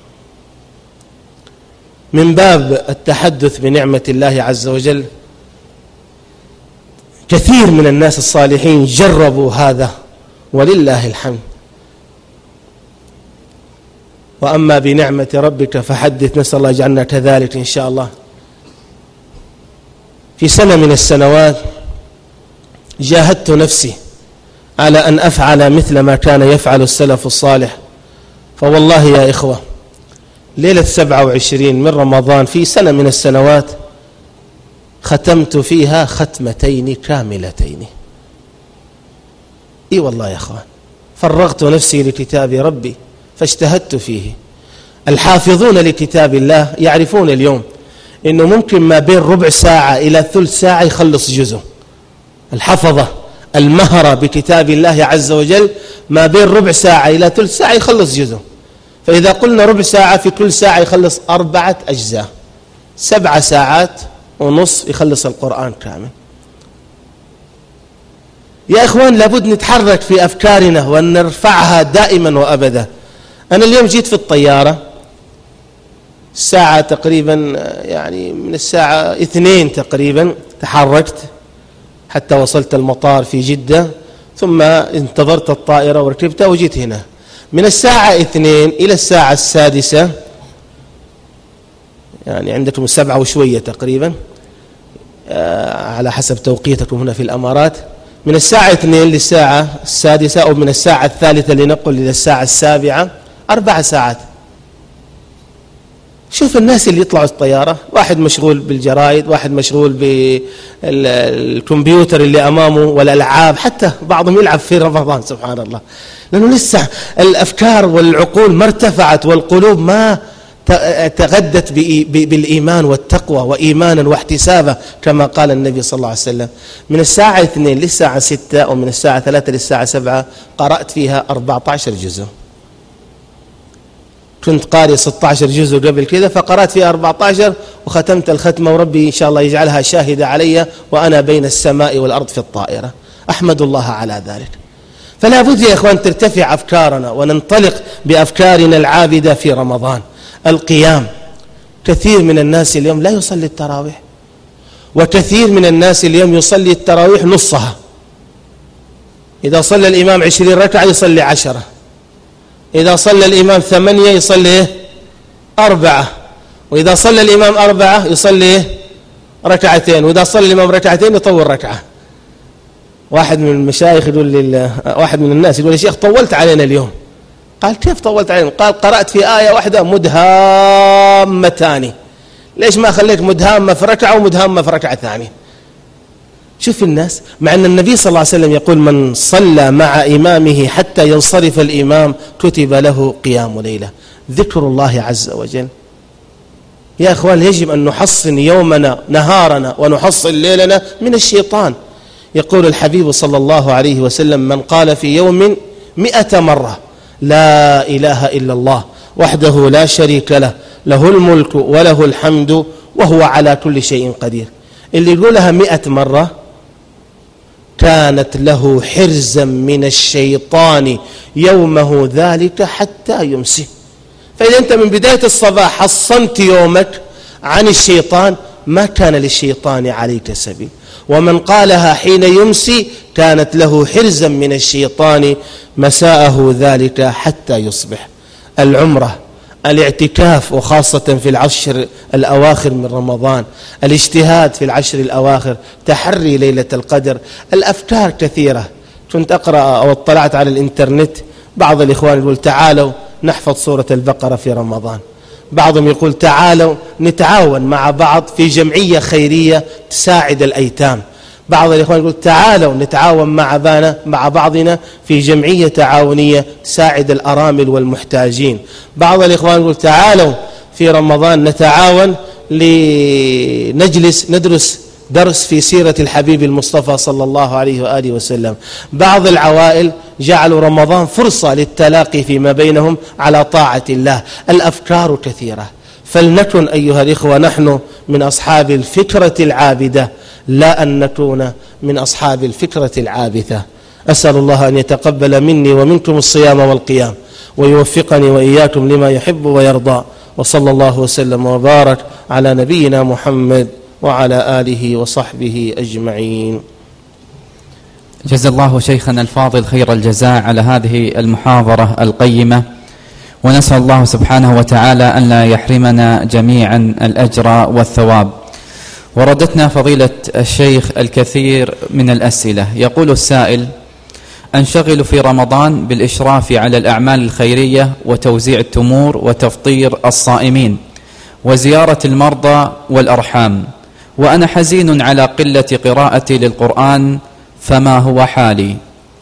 من باب التحدث بنعمة الله عز وجل، كثير من الناس الصالحين جربوا هذا ولله الحمد. وأما بنعمة ربك فحدث، نسأل الله يجعلنا كذلك إن شاء الله. في سنة من السنوات جاهدت نفسي على أن أفعل مثل ما كان يفعل السلف الصالح، فوالله يا إخوة ليلة سبعة وعشرين من رمضان في سنة من السنوات ختمت فيها ختمتين كاملتين. إي والله يا أخوان، فرغت نفسي لكتاب ربي فاجتهدت فيه. الحافظون لكتاب الله يعرفون اليوم إنه ممكن ما بين ربع ساعة إلى ثلث ساعة يخلص جزء. الحفظة المهرة بكتاب الله عز وجل ما بين ربع ساعة إلى ثلث ساعة يخلص جزء. فإذا قلنا ربع ساعة في كل ساعة يخلص أربعة أجزاء، سبع ساعات ونصف يخلص القرآن كامل. يا إخوان لابد نتحرك في أفكارنا وأن نرفعها دائما وأبدا. أنا اليوم جيت في الطيارة الساعة تقريبا، يعني من الساعة اثنين تقريبا تحركت حتى وصلت المطار في جدة، ثم انتظرت الطائرة وركبتها وجيت هنا. من الساعة اثنين إلى الساعة السادسة، يعني عندكم السبعة وشوية تقريبا على حسب توقيتكم هنا في الأمارات، من الساعة اثنين للساعة السادسة أو من الساعة الثالثة لنقل إلى الساعة السابعة أربع ساعات. شوف الناس اللي يطلعوا الطيارة، واحد مشغول بالجرائد، واحد مشغول بالكمبيوتر اللي أمامه والألعاب، حتى بعضهم يلعب في رمضان سبحان الله، لأنه لسه الأفكار والعقول ما ارتفعت والقلوب ما تغدت بالإيمان والتقوى وإيمانا واحتسابا كما قال النبي صلى الله عليه وسلم. من الساعة اثنين للساعة ستة أو من الساعة ثلاثة للساعة سبعة قرأت فيها أربعة عشر جزء. كنت قارئ ستة عشر جزء قبل كذا، فقرأت فيها أربعة عشر وختمت الختمة، وربي إن شاء الله يجعلها شاهدة علي وأنا بين السماء والأرض في الطائرة، أحمد الله على ذلك. فلا بد يا إخوان ترتفع أفكارنا وننطلق بأفكارنا العابدة في رمضان. القيام، كثير من الناس اليوم لا يصلي التراويح، وكثير من الناس اليوم يصلي التراويح نصها. إذا صلى الإمام عشرين ركعة يصلي عشرة، إذا صلى الإمام ثمانية يصلي أربعة، وإذا صلى الإمام أربعة يصلي ركعتين، وإذا صلى الإمام ركعتين يطول ركعة. واحد من المشايخ يقول لي، واحد من الناس يقول يا شيخ طولت علينا اليوم. قال كيف طولت علينا؟ قال قرأت في آية واحدة مدهامتان، ليش ما خليت مدهامة في ركعة ومدهامة في ركعة ثانية؟ شوف الناس، مع أن النبي صلى الله عليه وسلم يقول من صلى مع إمامه حتى ينصرف الإمام كتب له قيام ليلة، ذكر الله عز وجل. يا أخوان يجب أن نحصن يومنا نهارنا ونحصن ليلنا من الشيطان. يقول الحبيب صلى الله عليه وسلم من قال في يوم مئة مرة لا إله إلا الله وحده لا شريك له له الملك وله الحمد وهو على كل شيء قدير، اللي يقولها مئة مرة كانت له حرزا من الشيطان يومه ذلك حتى يمسي. فإذا أنت من بداية الصباح حصنت يومك عن الشيطان ما كان للشيطان عليك سبيل. ومن قالها حين يمسي كانت له حرزا من الشيطان مساءه ذلك حتى يصبح. العمرة، الاعتكاف، وخاصة في العشر الأواخر من رمضان، الاجتهاد في العشر الأواخر، تحري ليلة القدر، الأفكار كثيرة. كنت أقرأ أو اطلعت على الإنترنت بعض الإخوان يقول تعالوا نحفظ سورة البقرة في رمضان، بعضهم يقول تعالوا نتعاون مع بعض في جمعية خيرية تساعد الأيتام، بعض الإخوان يقول تعالوا نتعاون مع بانا مع بعضنا في جمعية تعاونية تساعد الأرامل والمحتاجين، بعض الإخوان يقول تعالوا في رمضان نتعاون لنجلس ندرس درس في سيرة الحبيب المصطفى صلى الله عليه وآله وسلم. بعض العوائل جعلوا رمضان فرصة للتلاقي فيما بينهم على طاعة الله. الأفكار كثيرة، فلنكن أيها الإخوة نحن من أصحاب الفكرة العابدة، لا أن نكون من أصحاب الفكرة العابثة. أسأل الله أن يتقبل مني ومنكم الصيام والقيام، ويوفقني وإياكم لما يحب ويرضى. وصلى الله وسلم وبارك على نبينا محمد وعلى آله وصحبه أجمعين. جزا الله شيخنا الفاضل خير الجزاء على هذه المحاضرة القيمة، ونسأل الله سبحانه وتعالى أن لا يحرمنا جميعا الأجر والثواب. وردتنا فضيلة الشيخ الكثير من الأسئلة. يقول السائل: أنشغل في رمضان بالإشراف على الأعمال الخيرية وتوزيع التمور وتفطير الصائمين وزيارة المرضى والأرحام، وأنا حزين على قلة قراءتي للقرآن، فما هو حالي؟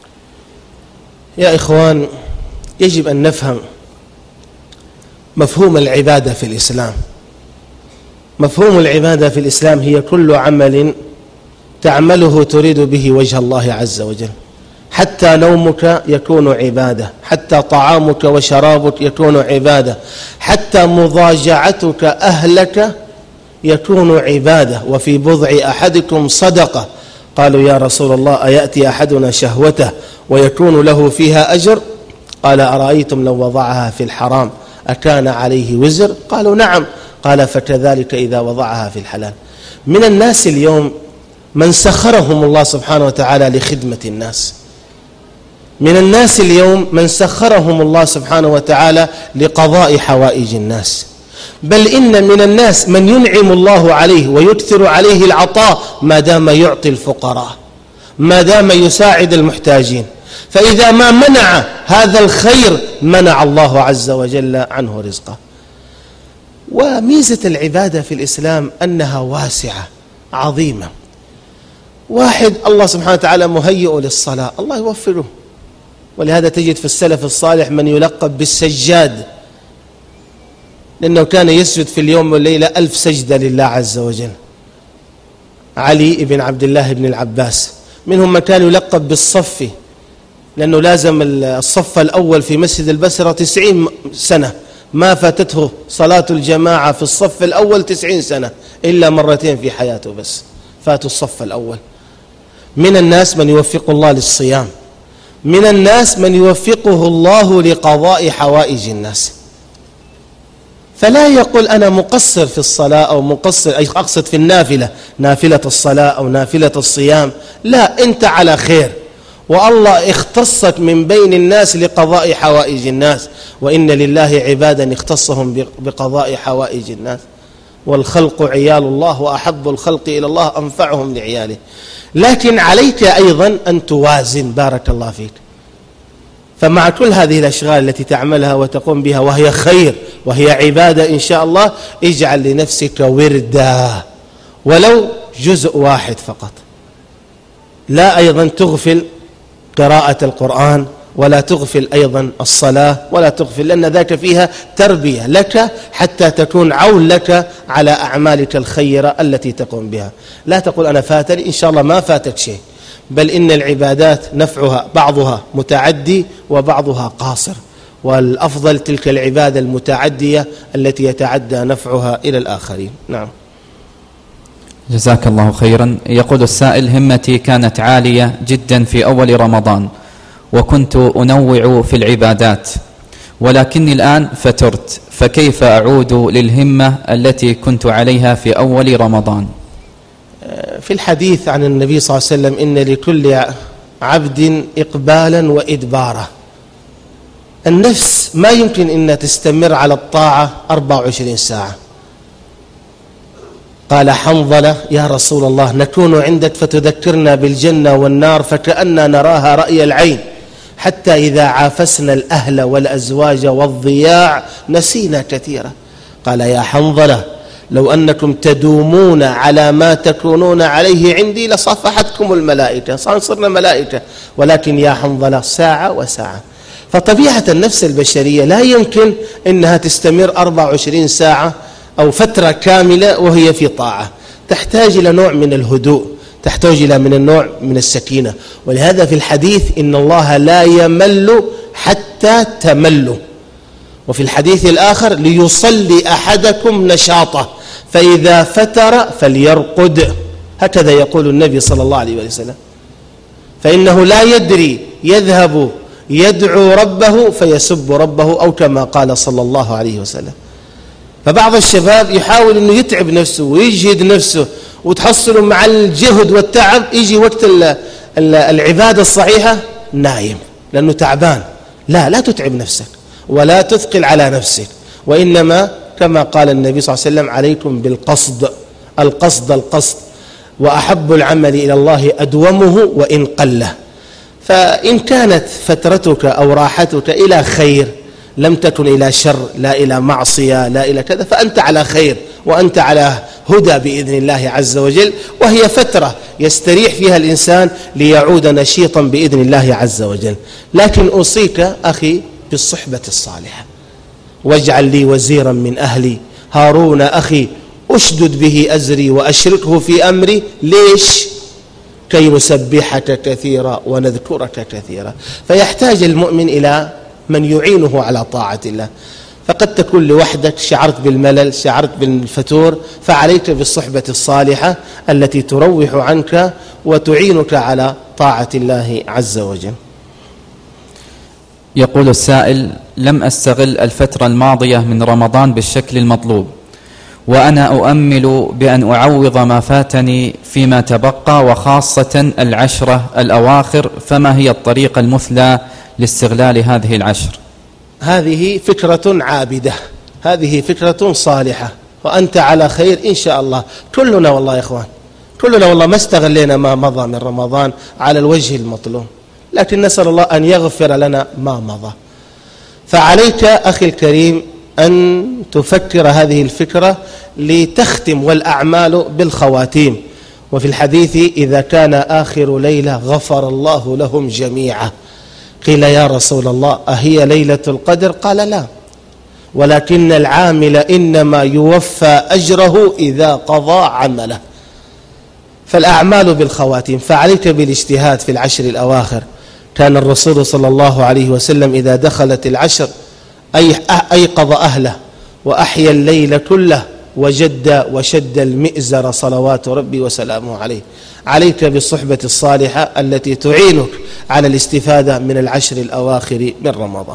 يا إخوان، يجب أن نفهم مفهوم العبادة في الإسلام. مفهوم العبادة في الإسلام هي كل عمل تعمله تريد به وجه الله عز وجل. حتى نومك يكون عبادة، حتى طعامك وشرابك يكون عبادة، حتى مضاجعتك أهلك يكون عبادة. وفي بضع أحدكم صدقة. قالوا يا رسول الله أيأتي أحدنا شهوته ويكون له فيها أجر؟ قال أرأيتم لو وضعها في الحرام أكان عليه وزر؟ قالوا نعم. قال فكذلك إذا وضعها في الحلال. من الناس اليوم من سخرهم الله سبحانه وتعالى لخدمة الناس. من الناس اليوم من سخرهم الله سبحانه وتعالى لقضاء حوائج الناس. بل إن من الناس من ينعم الله عليه ويكثر عليه العطاء ما دام يعطي الفقراء، ما دام يساعد المحتاجين، فإذا ما منع هذا الخير منع الله عز وجل عنه رزقه. وميزة العبادة في الإسلام أنها واسعة عظيمة. واحد الله سبحانه وتعالى مهيئ للصلاة، الله يوفره، ولهذا تجد في السلف الصالح من يلقب بالسجاد، لأنه كان يسجد في اليوم والليلة ألف سجدة لله عز وجل. علي بن عبد الله بن العباس. منهم من كان يلقب بالصفي، لأنه لازم الصف الأول في مسجد البصرة تسعين سنة، ما فاتته صلاة الجماعة في الصف الأول تسعين سنة إلا مرتين في حياته بس فاتوا الصف الأول. من الناس من يوفق الله للصيام، من الناس من يوفقه الله لقضاء حوائج الناس. فلا يقول أنا مقصر في الصلاة أو مقصر، أي أقصد في النافلة، نافلة الصلاة أو نافلة الصيام، لا، أنت على خير، والله اختصك من بين الناس لقضاء حوائج الناس. وإن لله عبادا اختصهم بقضاء حوائج الناس، والخلق عيال الله، وأحب الخلق إلى الله أنفعهم لعياله. لكن عليك أيضا أن توازن، بارك الله فيك. فمع كل هذه الأشغال التي تعملها وتقوم بها وهي خير وهي عبادة إن شاء الله، اجعل لنفسك وردا ولو جزء واحد فقط. لا أيضا تغفل قراءة القرآن، ولا تغفل أيضا الصلاة، ولا تغفل، لأن ذاك فيها تربية لك حتى تكون عون لك على أعمالك الخيرة التي تقوم بها. لا تقول أنا فاتني، إن شاء الله ما فاتك شيء، بل إن العبادات نفعها بعضها متعدي وبعضها قاصر، والأفضل تلك العبادة المتعدية التي يتعدى نفعها إلى الآخرين. نعم. جزاك الله خيرا. يقول السائل: همتي كانت عالية جدا في أول رمضان، وكنت أنوع في العبادات، ولكني الآن فترت، فكيف أعود للهمة التي كنت عليها في أول رمضان؟ في الحديث عن النبي صلى الله عليه وسلم إن لكل عبد إقبالا وإدبارا. النفس ما يمكن أن تستمر على الطاعة أربع وعشرين ساعة. قال حنظلة: يا رسول الله نكون عندك فتذكرنا بالجنة والنار فكأننا نراها رأي العين، حتى إذا عافسنا الأهل والأزواج والضياع نسينا كثيرا. قال يا حنظلة لو أنكم تدومون على ما تكونون عليه عندي لصافحتكم الملائكة، صرنا ملائكة، ولكن يا حنظلة ساعة وساعة. فطبيعة النفس البشرية لا يمكن أنها تستمر أربع وعشرين ساعة أو فترة كاملة وهي في طاعة. تحتاج إلى نوع من الهدوء، تحتاج إلى من النوع من السكينة. ولهذا في الحديث إن الله لا يمل حتى تملوا. وفي الحديث الآخر ليصلي أحدكم نشاطه فإذا فتر فليرقد، هكذا يقول النبي صلى الله عليه وسلم، فإنه لا يدري يذهب يدعو ربه فيسب ربه، أو كما قال صلى الله عليه وسلم. فبعض الشباب يحاول أنه يتعب نفسه ويجهد نفسه، وتحصل مع الجهد والتعب يجي وقت العبادة الصحيحة نايم لأنه تعبان. لا لا تتعب نفسك ولا تثقل على نفسك، وإنما كما قال النبي صلى الله عليه وسلم عليكم بالقصد، القصد القصد، وأحب العمل إلى الله أدومه وإن قله. فإن كانت فترتك أو راحتك إلى خير لم تكن إلى شر، لا إلى معصية لا إلى كذا، فأنت على خير وأنت على هدى بإذن الله عز وجل، وهي فترة يستريح فيها الإنسان ليعود نشيطا بإذن الله عز وجل. لكن أوصيك أخي بالصحبة الصالحة. واجعل لي وزيرا من أهلي هارون أخي أشدد به أزري وأشركه في أمري. ليش؟ كي نسبحك كثيرا ونذكرك كثيرا. فيحتاج المؤمن إلى من يعينه على طاعة الله. فقد تكون لوحدك، شعرت بالملل، شعرت بالفتور، فعليك بالصحبة الصالحة التي تروح عنك وتعينك على طاعة الله عز وجل. يقول السائل: لم أستغل الفترة الماضية من رمضان بالشكل المطلوب، وأنا أؤمل بأن أعوض ما فاتني فيما تبقى، وخاصة العشرة الأواخر، فما هي الطريقة المثلى لاستغلال هذه العشر؟ هذه فكرة عابدة، هذه فكرة صالحة، وأنت على خير إن شاء الله. كلنا والله يا إخوان، كلنا والله ما استغلينا ما مضى من رمضان على الوجه المطلوب، لكن نسأل الله أن يغفر لنا ما مضى. فعليك أخي الكريم أن تفكر هذه الفكرة لتختم، والأعمال بالخواتيم. وفي الحديث إذا كان آخر ليلة غفر الله لهم جميعا. قيل يا رسول الله أهي ليلة القدر؟ قال لا، ولكن العامل إنما يوفى أجره إذا قضى عمله. فالأعمال بالخواتيم، فعليك بالاجتهاد في العشر الأواخر. كان الرسول صلى الله عليه وسلم إذا دخلت العشر أيقظ أهله وأحيا الليل كله وجد وشد المئزر صلوات ربي وسلامه عليه. عليك بالصحبة الصالحة التي تعينك على الاستفادة من العشر الأواخر من رمضان.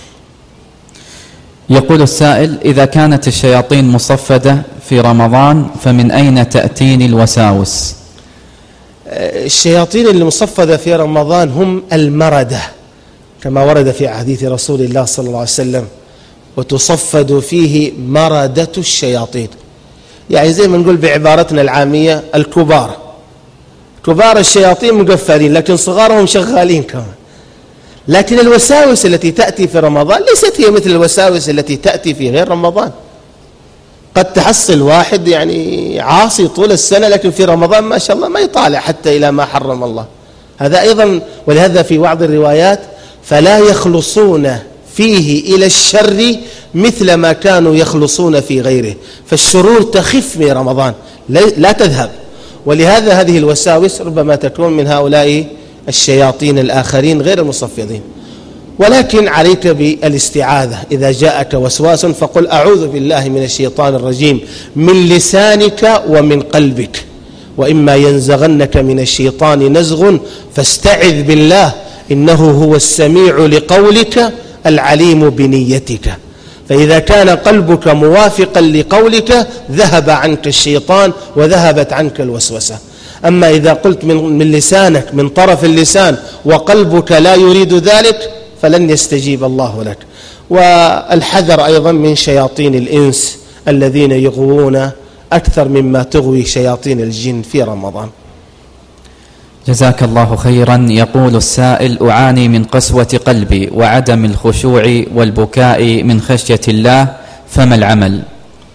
يقول السائل: إذا كانت الشياطين مصفدة في رمضان فمن أين تأتيني الوساوس؟ الشياطين المصفدة في رمضان هم المردة، كما ورد في حديث رسول الله صلى الله عليه وسلم: وتصفد فيه مردة الشياطين. يعني زي ما نقول بعبارتنا العامية الكبار، كبار الشياطين مقفلين لكن صغارهم شغالين كمان. لكن الوساوس التي تأتي في رمضان ليست هي مثل الوساوس التي تأتي في غير رمضان. قد تحصل واحد يعني عاصي طول السنة، لكن في رمضان ما شاء الله ما يطالع حتى إلى ما حرم الله. هذا أيضا، ولهذا في بعض الروايات: فلا يخلصون فيه إلى الشر مثل ما كانوا يخلصون في غيره. فالشرور تخف في رمضان لا تذهب. ولهذا هذه الوساوس ربما تكون من هؤلاء الشياطين الآخرين غير المصفدين. ولكن عليك بالاستعاذة. إذا جاءك وسواس فقل أعوذ بالله من الشيطان الرجيم من لسانك ومن قلبك، وإما ينزغنك من الشيطان نزغ فاستعذ بالله إنه هو السميع لقولك العليم بنيتك. فإذا كان قلبك موافقا لقولك ذهب عنك الشيطان وذهبت عنك الوسوسة. أما إذا قلت من, من لسانك، من طرف اللسان، وقلبك لا يريد ذلك، فلن يستجيب الله لك. والحذر أيضا من شياطين الإنس الذين يغوون أكثر مما تغوي شياطين الجن في رمضان. جزاك الله خيرا. يقول السائل: أعاني من قسوة قلبي وعدم الخشوع والبكاء من خشية الله، فما العمل؟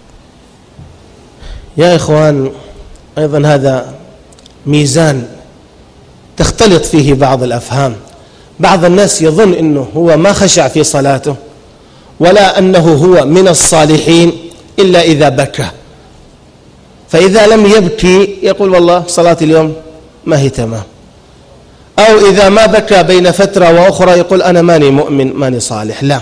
يا إخوان، أيضا هذا ميزان تختلط فيه بعض الأفهام. بعض الناس يظن أنه هو ما خشع في صلاته ولا أنه هو من الصالحين إلا إذا بكى. فإذا لم يبكي يقول والله صلاة اليوم ما هي تمام، أو إذا ما بكى بين فترة وأخرى يقول أنا ماني مؤمن ماني صالح. لا،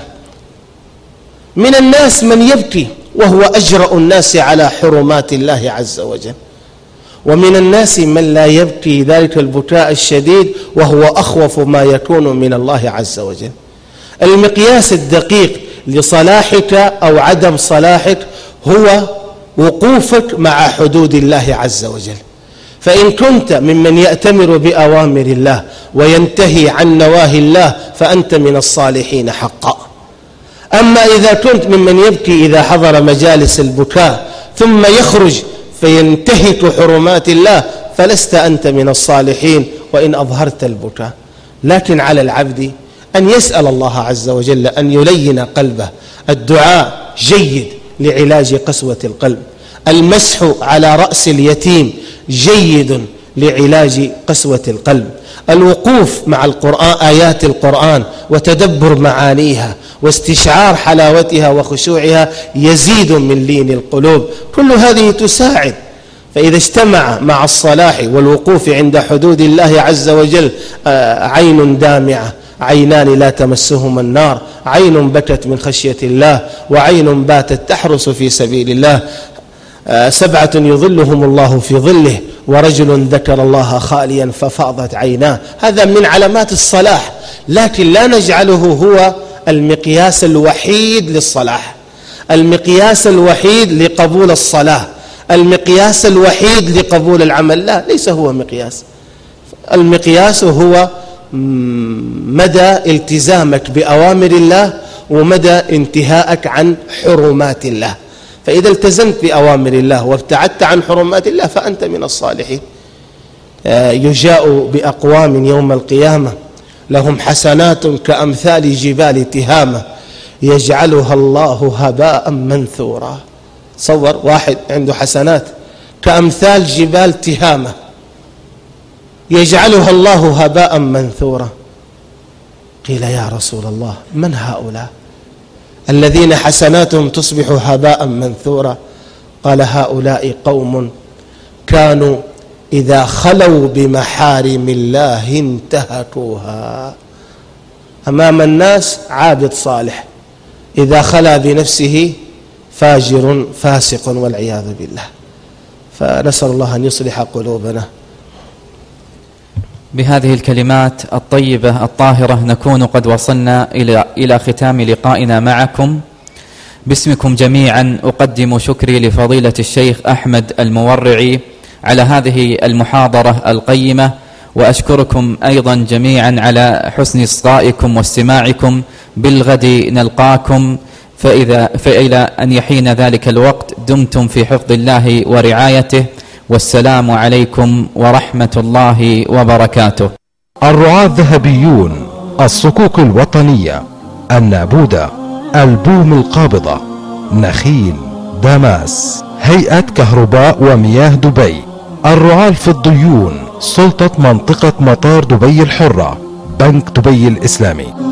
من الناس من يبكي وهو أجرأ الناس على حرمات الله عز وجل، ومن الناس من لا يبكي ذلك البكاء الشديد وهو أخوف ما يكون من الله عز وجل. المقياس الدقيق لصلاحك أو عدم صلاحك هو وقوفك مع حدود الله عز وجل. فإن كنت ممن يأتمر بأوامر الله وينتهي عن نواهي الله فأنت من الصالحين حقا. أما إذا كنت ممن يبكي إذا حضر مجالس البكاء ثم يخرج فينتهك حرمات الله فلست أنت من الصالحين وإن أظهرت البكاء. لكن على العبد أن يسأل الله عز وجل أن يلين قلبه. الدعاء جيد لعلاج قسوة القلب، المسح على رأس اليتيم جيد لعلاج قسوة القلب، الوقوف مع القرآن آيات القرآن وتدبر معانيها واستشعار حلاوتها وخشوعها يزيد من لين القلوب. كل هذه تساعد. فإذا اجتمع مع الصلاح والوقوف عند حدود الله عز وجل عين دامعة، عينان لا تمسهما النار، عين بكت من خشية الله وعين باتت تحرس في سبيل الله، سبعة يظلهم الله في ظله ورجل ذكر الله خاليا ففاضت عيناه. هذا من علامات الصلاح، لكن لا نجعله هو المقياس الوحيد للصلاح، المقياس الوحيد لقبول الصلاة، المقياس الوحيد لقبول العمل. لا، ليس هو مقياس. المقياس هو مدى التزامك بأوامر الله ومدى انتهاءك عن حرمات الله. فإذا التزمت بأوامر الله وابتعدت عن حرمات الله فأنت من الصالحين. يجاء بأقوام يوم القيامة لهم حسنات كأمثال جبال تهامة يجعلها الله هباء منثورا. تصور واحد عنده حسنات كأمثال جبال تهامة يجعلها الله هباء منثورا. قيل يا رسول الله من هؤلاء الذين حسناتهم تصبح هباء منثورا؟ قال هؤلاء قوم كانوا إذا خلوا بمحارم الله انتهكوها. أمام الناس عابد صالح، إذا خلا بنفسه فاجر فاسق والعياذ بالله. فنسأل الله أن يصلح قلوبنا. بهذه الكلمات الطيبة الطاهرة نكون قد وصلنا إلى إلى ختام لقائنا معكم. باسمكم جميعا أقدم شكري لفضيلة الشيخ أحمد المورعي على هذه المحاضرة القيمة، وأشكركم أيضا جميعا على حسن إصغائكم واستماعكم. بالغد نلقاكم، فإذا فإلى أن يحين ذلك الوقت دمتم في حفظ الله ورعايته، والسلام عليكم ورحمة الله وبركاته. الرعاة الذهبيون، الصكوك الوطنية، النابودة، البوم القابضة، نخيل، داماس، هيئة كهرباء ومياه دبي، الرعاة الفضيون، سلطة منطقة مطار دبي الحرة، بنك دبي الإسلامي.